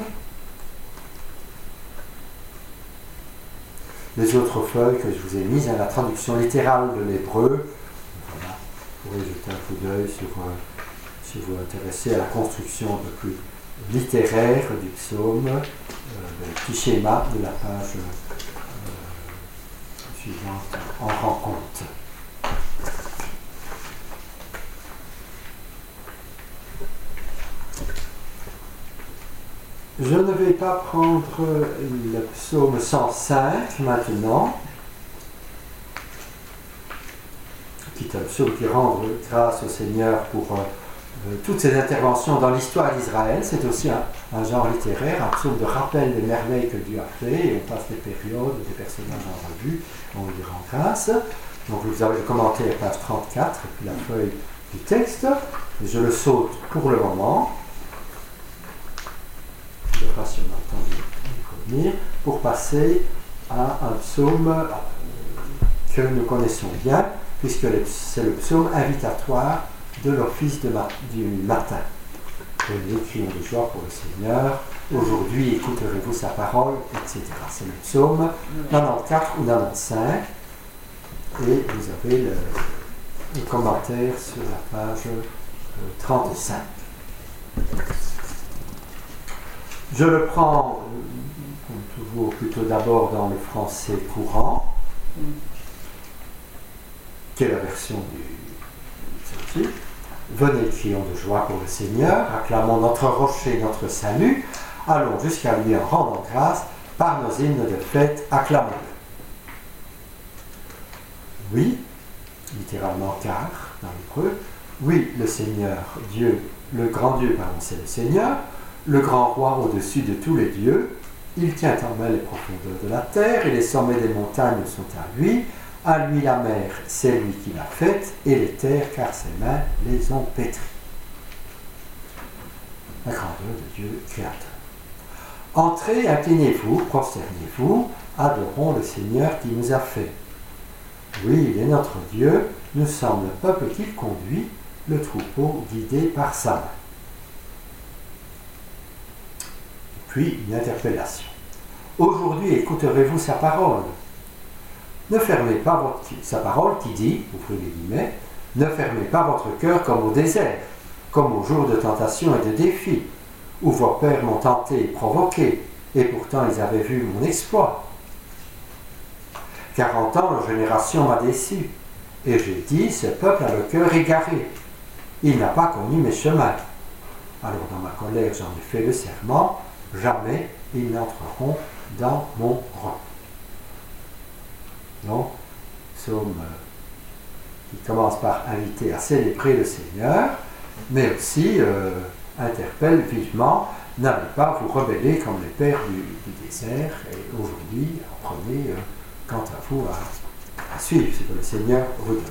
Les autres feuilles que je vous ai mises, hein, la traduction littérale de l'hébreu, voilà, vous pourrez jeter un coup d'œil sur, euh, si vous vous intéressez à la construction un peu plus littéraire du psaume, euh, le petit schéma de la page euh, suivante en rend compte. Je ne vais pas prendre le psaume cent cinq maintenant, qui est un psaume qui rend grâce au Seigneur pour euh, toutes ses interventions dans l'histoire d'Israël. C'est aussi un, un genre littéraire, un psaume de rappel des merveilles que Dieu a fait, et on passe des périodes, des personnages en revue, on lui rend grâce. Donc vous avez le commentaire page trente-quatre, et puis la feuille du texte. Je le saute pour le moment. Je ne sais pas si on a entendu revenir, pour passer à un psaume que nous connaissons bien, puisque c'est le psaume invitatoire de l'office de ma, du matin. Nous crions de joie pour le Seigneur, aujourd'hui écouterez-vous sa parole, et cetera. C'est le psaume quatre-vingt-quatorze ou quatre-vingt-quinze, et vous avez le, le commentaire sur la page trente-cinq. Je le prends, comme toujours, plutôt d'abord dans le français courant, mm. qui est la version du sorti. Venez, crions de joie pour le Seigneur, acclamons notre rocher, notre salut, allons jusqu'à lui en rendant grâce, par nos hymnes de fête, acclamons-le. Oui, littéralement car, dans l'hébreu, oui, le Seigneur, Dieu, le grand Dieu, pardon, c'est le Seigneur, le grand roi au-dessus de tous les dieux, il tient en main les profondeurs de la terre et les sommets des montagnes sont à lui. À lui la mer, c'est lui qui l'a faite, et les terres, car ses mains les ont pétries. La grandeur de Dieu créateur. Entrez, inclinez-vous, prosternez-vous, adorons le Seigneur qui nous a fait. Oui, il est notre Dieu, nous sommes le peuple qu'il conduit, le troupeau guidé par sa main. Puis une interpellation. Aujourd'hui, écouterez-vous sa parole. Ne fermez pas votre... Sa parole qui dit, ouvrez les guillemets, ne fermez pas votre cœur comme au désert, comme au jour de tentation et de défi, où vos pères m'ont tenté et provoqué, et pourtant ils avaient vu mon exploit. Quarante ans, leur génération m'a déçu, et j'ai dit, ce peuple a le cœur égaré. Il n'a pas connu mes chemins. Alors dans ma colère, j'en ai fait le serment, jamais ils n'entreront dans mon rang. Donc, psaume qui commence par inviter à célébrer le Seigneur, mais aussi euh, interpelle vivement n'allez pas vous rebeller comme les pères du, du désert, et aujourd'hui, apprenez euh, quant à vous à, à suivre ce que le Seigneur vous donne.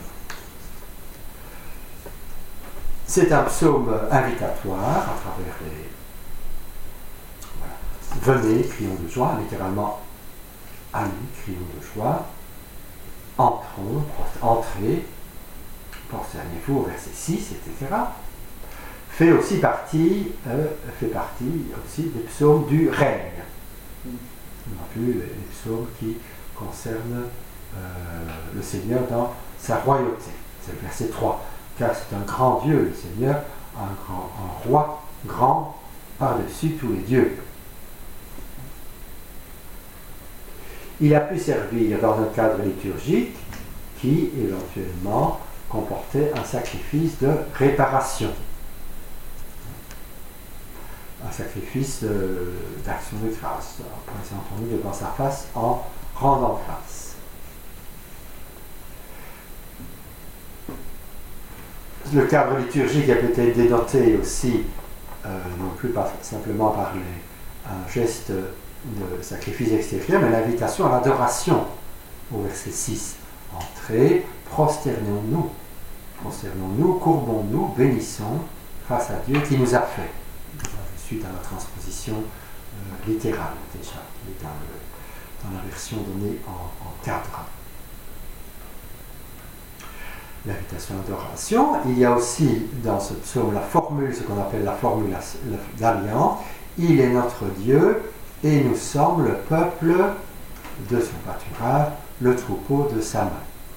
C'est un psaume invitatoire à travers les... Voilà. Venez, crions de joie, littéralement, allez, crions de joie, entrons, entrez, prosternez-vous au verset six, et cetera fait aussi partie, euh, fait partie aussi des psaumes du règne. Non plus les psaumes qui concernent euh, le Seigneur dans sa royauté. C'est le verset trois. Car c'est un grand Dieu, le Seigneur, un, grand, un roi grand par-dessus tous les dieux. Il a pu servir dans un cadre liturgique qui, éventuellement, comportait un sacrifice de réparation. Un sacrifice euh, d'action de grâce, présentant devant sa face en rendant grâce. Le cadre liturgique a peut-être dénoté aussi, euh, non plus pas simplement par les, un geste de sacrifice extérieur, mais l'invitation à l'adoration au verset six. Entrez, prosternons-nous, prosternons-nous, courbons-nous, bénissons face à Dieu qui nous a fait. Je suis dans la transposition euh, littérale déjà, qui est dans, le, dans la version donnée en, en cadre. L'invitation à l'adoration. Il y a aussi dans ce psaume la formule, ce qu'on appelle la formule d'alliance. Il est notre Dieu et nous sommes le peuple de son pâturage, le troupeau de sa main.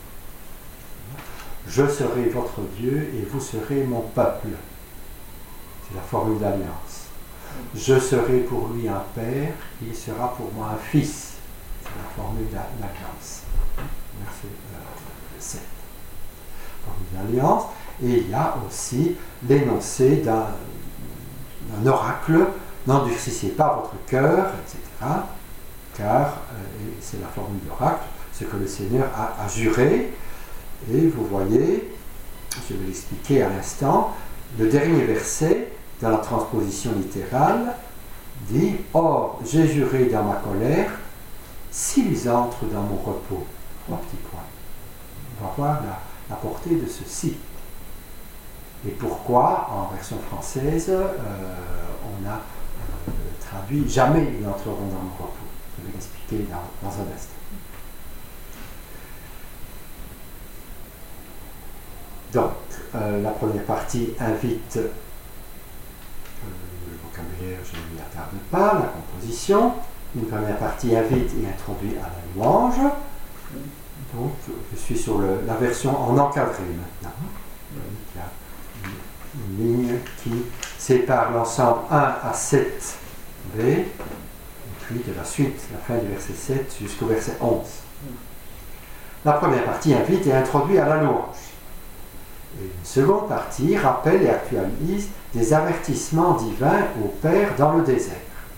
Je serai votre Dieu et vous serez mon peuple. C'est la formule d'alliance. Je serai pour lui un père, il sera pour moi un fils. C'est la formule d'alliance. Verset sept. D'alliance, et il y a aussi l'énoncé d'un, d'un oracle, n'endurcissez pas votre cœur, et cetera. Car, euh, et c'est la formule d'oracle, ce que le Seigneur a, a juré, et vous voyez, je vais l'expliquer à l'instant, le dernier verset, dans la transposition littérale, dit « Or, j'ai juré dans ma colère, s'ils entrent dans mon repos. » Trois petits points. On va voir la la portée de ceci. Et pourquoi, en version française, euh, on a euh, traduit « Jamais ils n'entreront dans mon repos ». Je vais l'expliquer dans, dans un instant. Donc, euh, la première partie invite, euh, le vocabulaire, je ne m'y attarde pas, la composition. Une première partie invite et introduit à la louange. Donc, je suis sur le, la version en encadré maintenant. Il y a une, une ligne qui sépare l'ensemble un à sept b, et puis de la suite, la fin du verset sept jusqu'au verset onze. La première partie invite et introduit à la louange. Et une seconde partie rappelle et actualise des avertissements divins au Père dans le désert.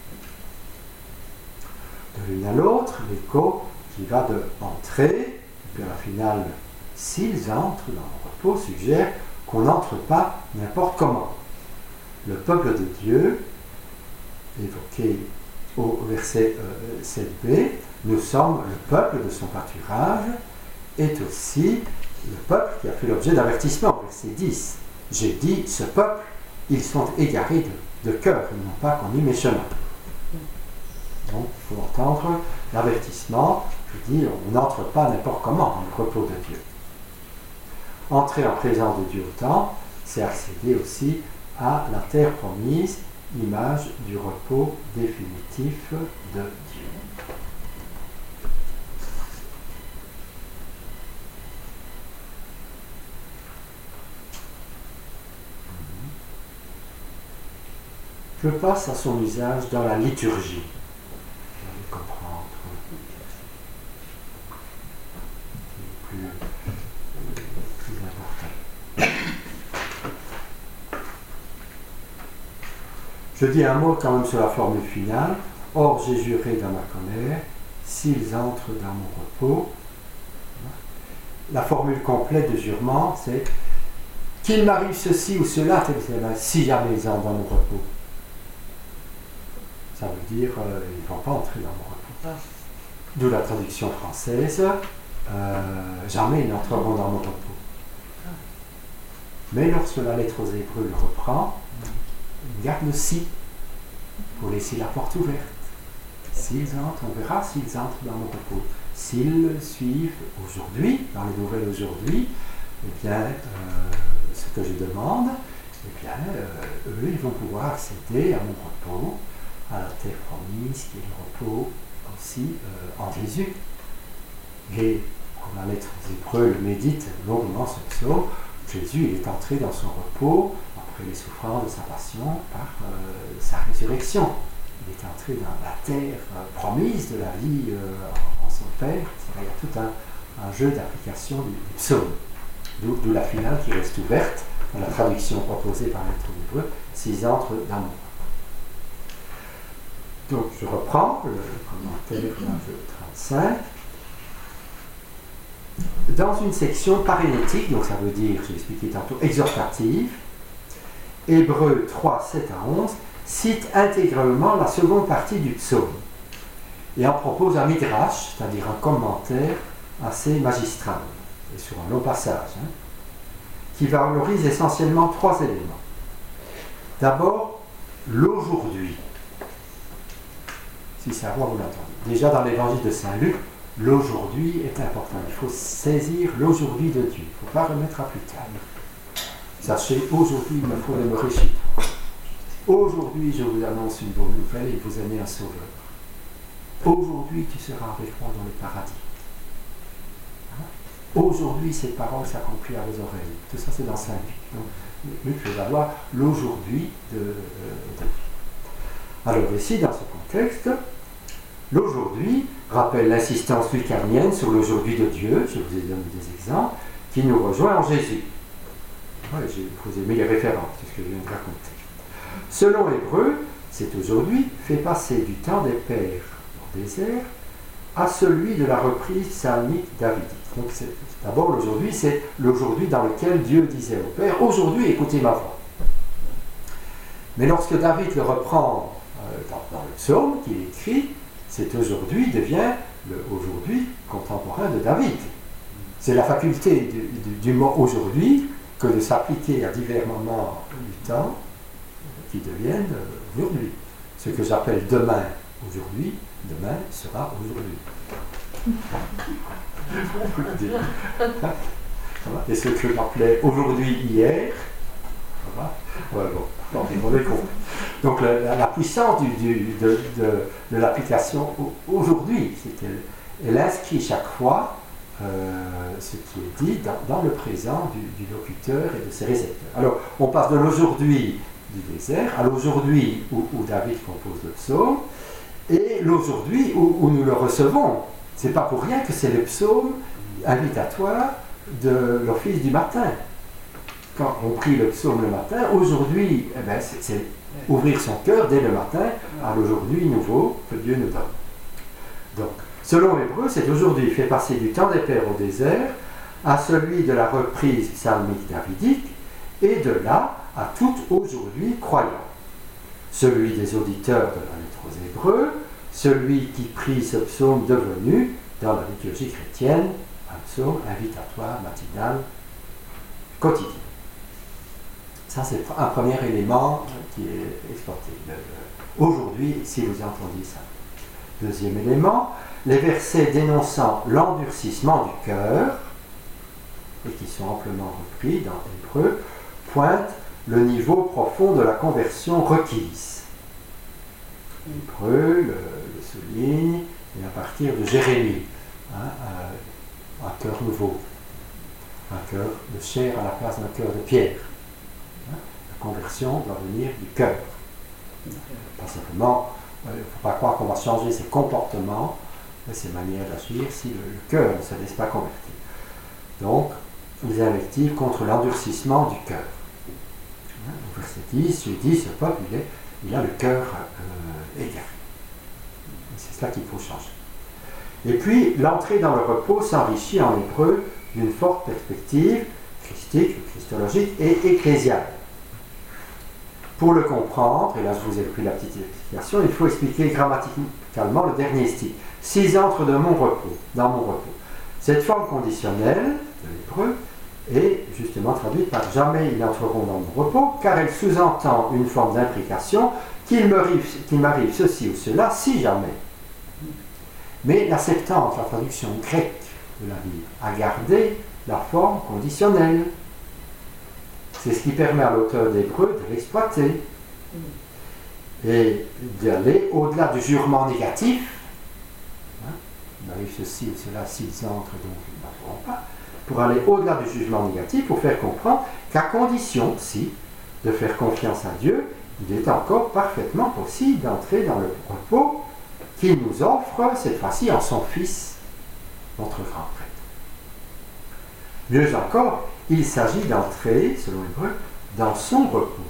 De l'une à l'autre, l'écho qui va de entrer, puis à la finale, s'ils entrent dans le repos, suggère qu'on n'entre pas n'importe comment. Le peuple de Dieu, évoqué au verset euh, sept b, nous sommes le peuple de son pâturage, est aussi le peuple qui a fait l'objet d'avertissement. Verset dix. J'ai dit, ce peuple, ils sont égarés de, de cœur, ils n'ont pas connu mes chemins. Donc, il faut entendre l'avertissement. Je dis, on n'entre pas n'importe comment dans le repos de Dieu. Entrer en présence de Dieu au temps, c'est accéder aussi à la terre promise, image du repos définitif de Dieu. Je passe à son usage dans la liturgie. Vous allez comprendre. C'est plus, plus important. Je dis un mot quand même sur la formule finale. Or, j'ai juré dans ma colère, s'ils entrent dans mon repos. La formule complète de jurement, c'est qu'il m'arrive ceci ou cela, si jamais ils entrent dans mon repos. Ça veut dire euh, ils ne vont pas entrer dans mon repos. D'où la traduction française, euh, jamais ils n'entreront dans mon repos. Mais lorsque la lettre aux Hébreux le reprend, il garde le si pour laisser la porte ouverte. S'ils entrent, on verra s'ils entrent dans mon repos. S'ils suivent aujourd'hui, dans les nouvelles aujourd'hui, eh bien, euh, ce que je demande, eh bien, euh, eux, ils vont pouvoir accéder à mon repos, à la terre promise, qui est le repos aussi euh, en Jésus. Et pour la lettre aux Hébreux le médite longuement ce psaume, Jésus il est entré dans son repos après les souffrances de sa passion par euh, sa résurrection. Il est entré dans la terre euh, promise de la vie euh, en son Père. Il y a tout un, un jeu d'application du, du psaume. D'où, d'où la finale qui reste ouverte dans la traduction proposée par l'être hébreu, s'ils entrent dans mon. Donc je reprends le commentaire trente-cinq. Dans une section parénétique, donc ça veut dire, j'ai expliqué tantôt, exhortative, Hébreux trois, sept à onze, cite intégralement la seconde partie du psaume et en propose un midrash, c'est-à-dire un commentaire assez magistral, et sur un long passage, hein, qui valorise essentiellement trois éléments. D'abord, l'aujourd'hui. Si ça va, vous l'entendez. Déjà dans l'évangile de Saint Luc, l'aujourd'hui est important. Il faut saisir l'aujourd'hui de Dieu. Il ne faut pas remettre à plus tard. Sachez, aujourd'hui, il me faut demeurer chez toi. Aujourd'hui, je vous annonce une bonne nouvelle et vous aimez un sauveur. Aujourd'hui, tu seras avec moi dans le paradis. Hein? Aujourd'hui, ces paroles s'accomplissent à vos oreilles. Tout ça, c'est dans Saint Luc. Donc, Luc veut avoir l'aujourd'hui de, de, de Dieu. Alors ici, dans ce contexte, l'aujourd'hui rappelle l'insistance lucanienne sur l'aujourd'hui de Dieu, je vous ai donné des exemples, qui nous rejoint en Jésus. Ouais, je vous ai mis les références, c'est ce que je viens de raconter. Selon Hébreux, cet aujourd'hui fait passer du temps des pères au désert à celui de la reprise psalmique davidique. Donc c'est, d'abord l'aujourd'hui, c'est l'aujourd'hui dans lequel Dieu disait au Père, aujourd'hui écoutez ma voix. Mais lorsque David le reprend euh, dans, dans le psaume qu'il écrit, cet aujourd'hui devient le aujourd'hui contemporain de David. C'est la faculté du, du, du mot aujourd'hui que de s'appliquer à divers moments du temps qui deviennent aujourd'hui. Ce que j'appelle demain aujourd'hui, demain sera aujourd'hui. Et ce que j'appelais aujourd'hui hier, ça va ouais, bon, on est compte. Donc la, la, la puissance du, du, de, de, de l'application aujourd'hui, c'est qu'elle elle inscrit chaque fois euh, ce qui est dit dans, dans le présent du, du locuteur et de ses récepteurs. Alors on passe de l'aujourd'hui du désert à l'aujourd'hui où, où David compose le psaume et l'aujourd'hui où, où nous le recevons. C'est pas pour rien que c'est le psaume invitatoire de l'office du matin. Quand on prie le psaume le matin, aujourd'hui, eh ben, c'est, c'est ouvrir son cœur dès le matin à l'aujourd'hui nouveau que Dieu nous donne. Donc, selon Hébreux, cet aujourd'hui fait passer du temps des pères au désert à celui de la reprise psalmique davidique et de là à tout aujourd'hui croyant. Celui des auditeurs de la lettre aux Hébreux, celui qui prie ce psaume devenu, dans la liturgie chrétienne, un psaume invitatoire, matinal, quotidien. Ça, c'est un premier élément qui est exporté. Aujourd'hui, si vous entendez ça. Deuxième élément, les versets dénonçant l'endurcissement du cœur, et qui sont amplement repris dans l'Hébreu, pointent le niveau profond de la conversion requise. L'Hébreu le, le souligne, et à partir de Jérémie, hein, un, un cœur nouveau, un cœur de chair à la place d'un cœur de pierre. Hein, la conversion doit venir du cœur. Pas simplement, il ne faut pas croire qu'on va changer ses comportements, ses manières d'agir, si le, le cœur ne se laisse pas convertir. Donc, les invectives contre l'endurcissement du cœur. Hein, au verset dix, je dis, ce peuple, il, est, il a le cœur euh, égaré. C'est cela qu'il faut changer. Et puis, l'entrée dans le repos s'enrichit en hébreu d'une forte perspective christique, christologique et ecclésiale. Pour le comprendre, et là je vous ai pris la petite explication, il faut expliquer grammaticalement le dernier style. S'ils entrent dans mon repos, dans mon repos. Cette forme conditionnelle de l'hébreu est justement traduite par jamais ils entreront dans mon repos, car elle sous-entend une forme d'imprécation qu'il m'arrive, qu'il m'arrive ceci ou cela, si jamais. Mais la Septante, la traduction grecque de la Bible, a gardé la forme conditionnelle. C'est ce qui permet à l'auteur d'Hébreu de l'exploiter et d'aller au-delà du jurement négatif. Hein, il m'arrive ceci ou cela, s'ils entrent, donc ils n'entreront pas. Pour aller au-delà du jugement négatif, pour faire comprendre qu'à condition, si, de faire confiance à Dieu, il est encore parfaitement possible d'entrer dans le repos qu'il nous offre, cette fois-ci en son Fils, notre grand prêtre. Mieux encore, il s'agit d'entrer, selon Hébreu, dans son repos,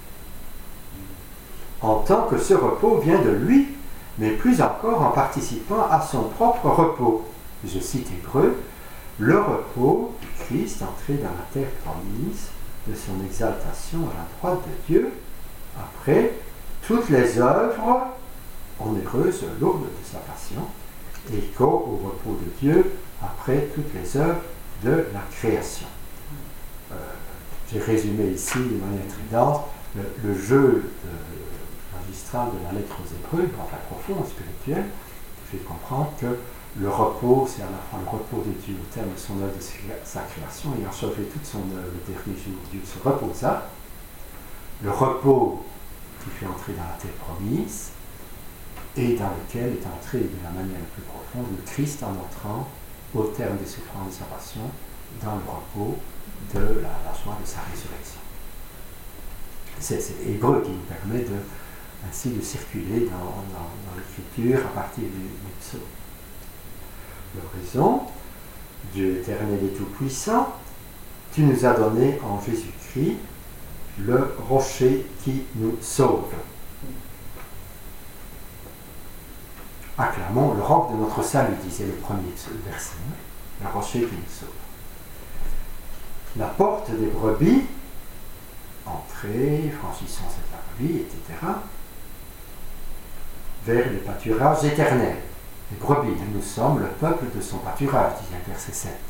en tant que ce repos vient de lui, mais plus encore en participant à son propre repos. Je cite Hébreu, le repos du Christ entré dans la terre promise, de son exaltation à la droite de Dieu, après toutes les œuvres onéreuses, lourdes de sa passion, écho au repos de Dieu, après toutes les œuvres de la création. Euh, j'ai résumé ici de manière très dense le, le jeu de, magistral de la lettre aux Hébreux, enfin profond, spirituel, qui fait comprendre que le repos, c'est à la fois le repos de Dieu au terme de son œuvre de sa création, ayant achevé toute son œuvre le dernier jour, Dieu se reposa. Le repos qui fait entrer dans la terre promise et dans lequel est entré de la manière la plus profonde le Christ en entrant au terme des souffrances de sa passion dans le repos de la, la joie de sa résurrection. C'est, c'est Hébreu qui nous permet de, ainsi de circuler dans, dans, dans l'écriture à partir du, du psaume. L'oraison, Dieu éternel et tout-puissant, tu nous as donné en Jésus-Christ le rocher qui nous sauve. Acclamons le roc de notre salut, disait le premier verset, le rocher qui nous sauve. La porte des brebis, entrez, franchissons cette brebis, et cetera, vers les pâturages éternels. Les brebis, nous sommes le peuple de son pâturage, disait le verset sept.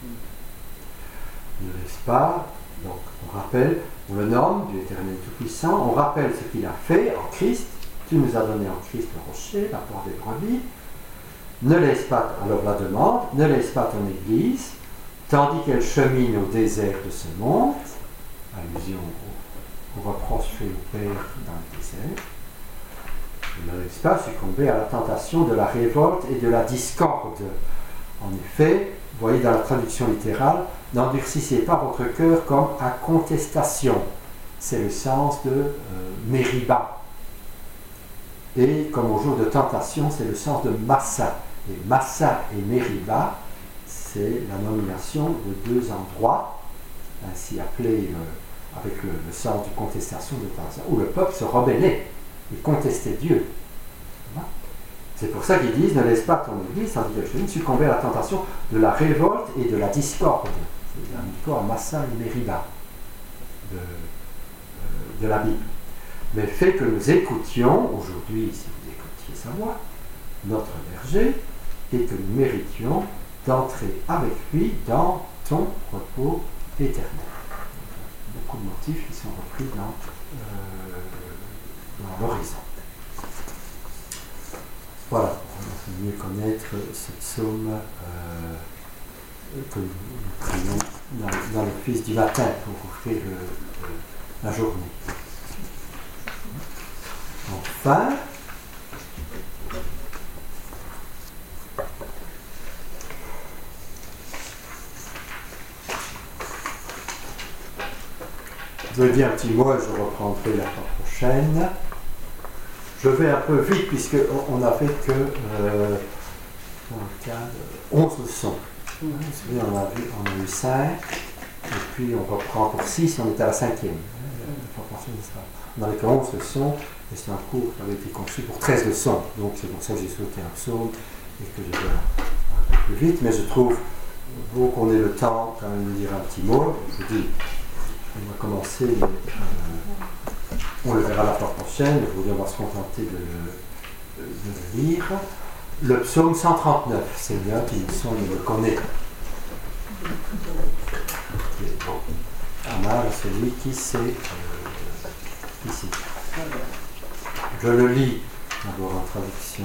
Ne laisse pas, donc on rappelle, on le nomme, Dieu éternel tout-puissant, on rappelle ce qu'il a fait en Christ, tu nous as donné en Christ le rocher, la porte des brebis, ne laisse pas, alors la demande, ne laisse pas ton Église, tandis qu'elle chemine au désert de ce monde, allusion au, au reproche fait au Père dans le désert, ne laisse pas succomber à la tentation de la révolte et de la discorde. En effet, vous voyez dans la traduction littérale, n'endurcissez pas votre cœur comme à contestation. C'est le sens de euh, Mériba. Et comme au jour de tentation, c'est le sens de Massa. Et Massa et Mériba, c'est la nomination de deux endroits, ainsi appelés euh, avec le, le sens de contestation de tentation, où le peuple se rebellait et contestait Dieu. C'est pour ça qu'ils disent, ne laisse pas ton Église, tandis que je succomber à la tentation de la révolte et de la discorde. C'est un micro à Massa et Mériba de, euh, de la Bible. Mais fait que nous écoutions, aujourd'hui, si vous écoutiez sa voix, notre berger, et que nous méritions d'entrer avec lui dans ton repos éternel. Beaucoup de motifs qui sont repris dans, euh, dans l'horizon. Voilà, on va mieux connaître ce psaume euh, que nous, nous prions dans, dans le Fils du matin pour offrir le, le, la journée. Enfin, je dis un petit mot et je reprendrai la fois prochaine. Je vais un peu vite puisqu'on n'a fait que euh, onze leçons. Vous savez, on a, vu, on a eu cinq, et puis on reprend pour six, on est à la cinquième. On n'avait que onze leçons, et c'est un cours qui avait été conçu pour treize leçons. Donc c'est pour ça que j'ai sauté un psaume et que je vais un peu plus vite. Mais je trouve beau qu'on ait le temps quand même de dire un petit mot. Je vous dis, on va commencer les, euh, On le verra la fois prochaine, aujourd'hui on va se contenter de le, de le lire. Le psaume cent trente-neuf, Seigneur, tu me sens, il me connaît. Amal à celui qui sait, euh, qui sait. Je le lis d'abord en traduction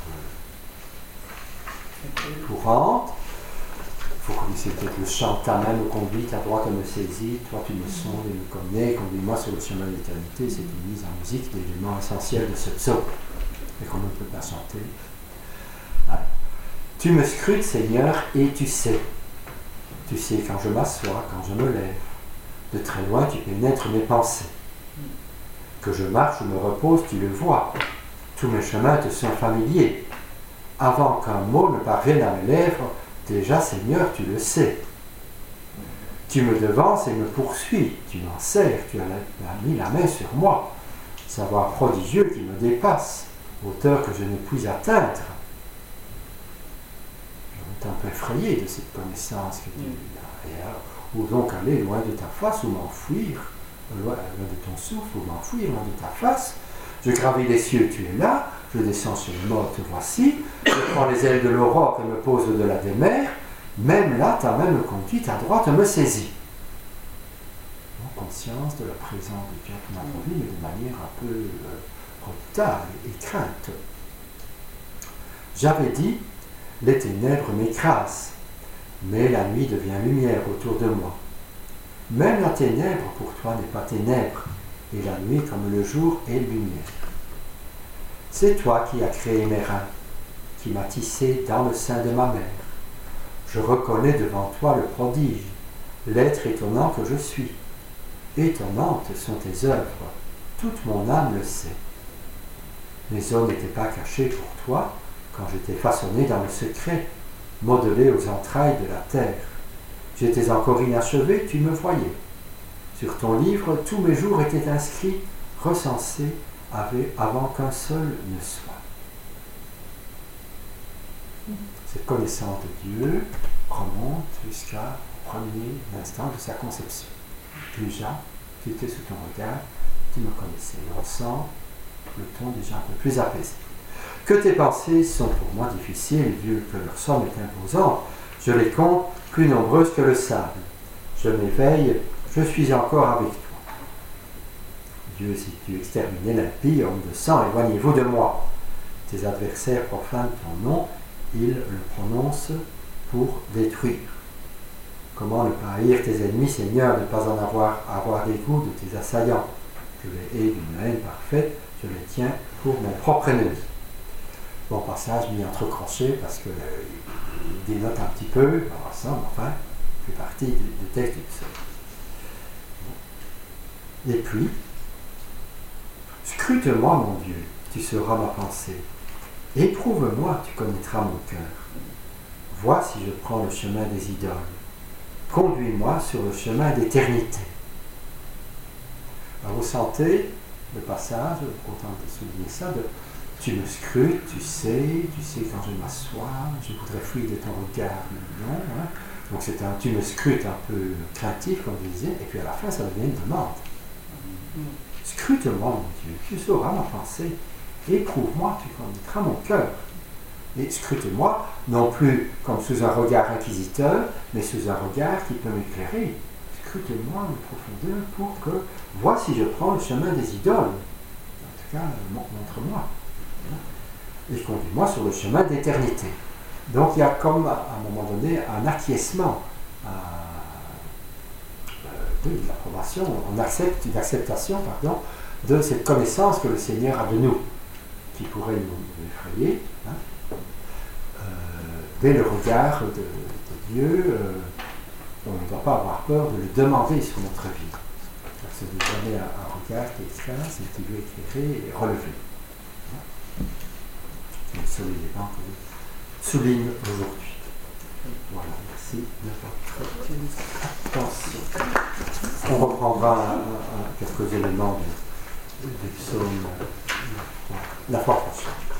euh, courante. Vous connaissez peut-être le chant, ta main me conduit, ta droite me saisit, toi tu me sondes et me connais, conduis-moi sur le chemin de l'éternité. C'est une mise en musique d'éléments essentiels de ce psaume, et qu'on ne peut pas chanter. Alors, tu me scrutes, Seigneur, et tu sais. Tu sais quand je m'assois, quand je me lève. De très loin, tu pénètres mes pensées. Que je marche ou me repose, tu le vois. Tous mes chemins te sont familiers. Avant qu'un mot ne parvienne à mes lèvres, déjà, Seigneur, tu le sais. Tu me devances et me poursuis. Tu m'en sers, tu as mis la main sur moi. Savoir prodigieux qui me dépasse, hauteur que je ne puis atteindre. Je suis un peu effrayé de cette connaissance que tu as. Ou donc aller loin de ta face ou m'enfuir, loin de ton souffle ou m'enfuir loin de ta face. Je gravis les cieux, tu es là. Je descends sur le mort, te voici. Je prends les ailes de l'aurore et me pose au-delà des mers. Même là, ta main me conduit, ta droite me saisit. Donc, conscience de la présence de Dieu dans notre vie, mais de manière un peu euh, redoutable et crainte. J'avais dit, les ténèbres m'écrasent, mais la nuit devient lumière autour de moi. Même la ténèbre pour toi n'est pas ténèbre, et la nuit comme le jour est lumière. C'est toi qui as créé mes reins, qui m'as tissé dans le sein de ma mère. Je reconnais devant toi le prodige, l'être étonnant que je suis. Étonnantes sont tes œuvres, toute mon âme le sait. Mes os n'étaient pas cachés pour toi quand j'étais façonné dans le secret, modelé aux entrailles de la terre. J'étais encore inachevé, tu me voyais. Sur ton livre, tous mes jours étaient inscrits, recensés, avant qu'un seul ne soit. Cette connaissance de Dieu remonte jusqu'au premier instant de sa conception. Déjà, tu étais sous ton regard, tu me connaissais. On sent le ton déjà un peu plus apaisé. Que tes pensées sont pour moi difficiles, vu que leur somme est imposante, je les compte plus nombreuses que le sable. Je m'éveille, je suis encore avec toi. Dieu, si tu exterminais l'impie, homme de sang, éloignez-vous de moi. Tes adversaires profanent ton nom, ils le prononcent pour détruire. Comment ne pas haïr tes ennemis, Seigneur, ne pas en avoir, avoir dégoût de tes assaillants? Je les hais d'une haine parfaite, je les tiens pour mon propre ennemi. Bon passage mis entre crochets parce qu'il euh, dénote un petit peu, dans l'ensemble, enfin, fait partie du, du texte du psaume. Et puis, scrute-moi, mon Dieu, tu sauras ma pensée. Éprouve-moi, tu connaîtras mon cœur. Vois si je prends le chemin des idoles. Conduis-moi sur le chemin d'éternité. Alors, vous sentez le passage, je suis content de souligner ça, de tu me scrutes, tu sais, tu sais quand je m'assois, je voudrais fuir de ton regard, non, hein? Donc c'est un tu me scrutes un peu craintif, comme je disais, et puis à la fin ça devient une demande. Scrute-moi, mon Dieu, tu sauras ma pensée, éprouve-moi, tu connaîtras mon cœur. Et scrute-moi, non plus comme sous un regard inquisiteur, mais sous un regard qui peut m'éclairer. Scrute-moi en profondeur pour que, vois si je prends le chemin des idoles. En tout cas, montre-moi. Et conduis-moi sur le chemin d'éternité. Donc il y a comme, à un moment donné, un acquiescement, à, euh, de l'approbation, on accepte, une acceptation, pardon, de cette connaissance que le Seigneur a de nous, qui pourrait nous effrayer. Hein. Euh, dès le regard de, de Dieu, euh, on ne doit pas avoir peur de le demander sur notre vie. Parce que de donner un, un regard qui est efficace et qui veut éclairer et relever. Le seul élément que je souligne aujourd'hui. Voilà, merci de votre attention. On reprendra un, un, quelques éléments du, du psaume la fois prochaine.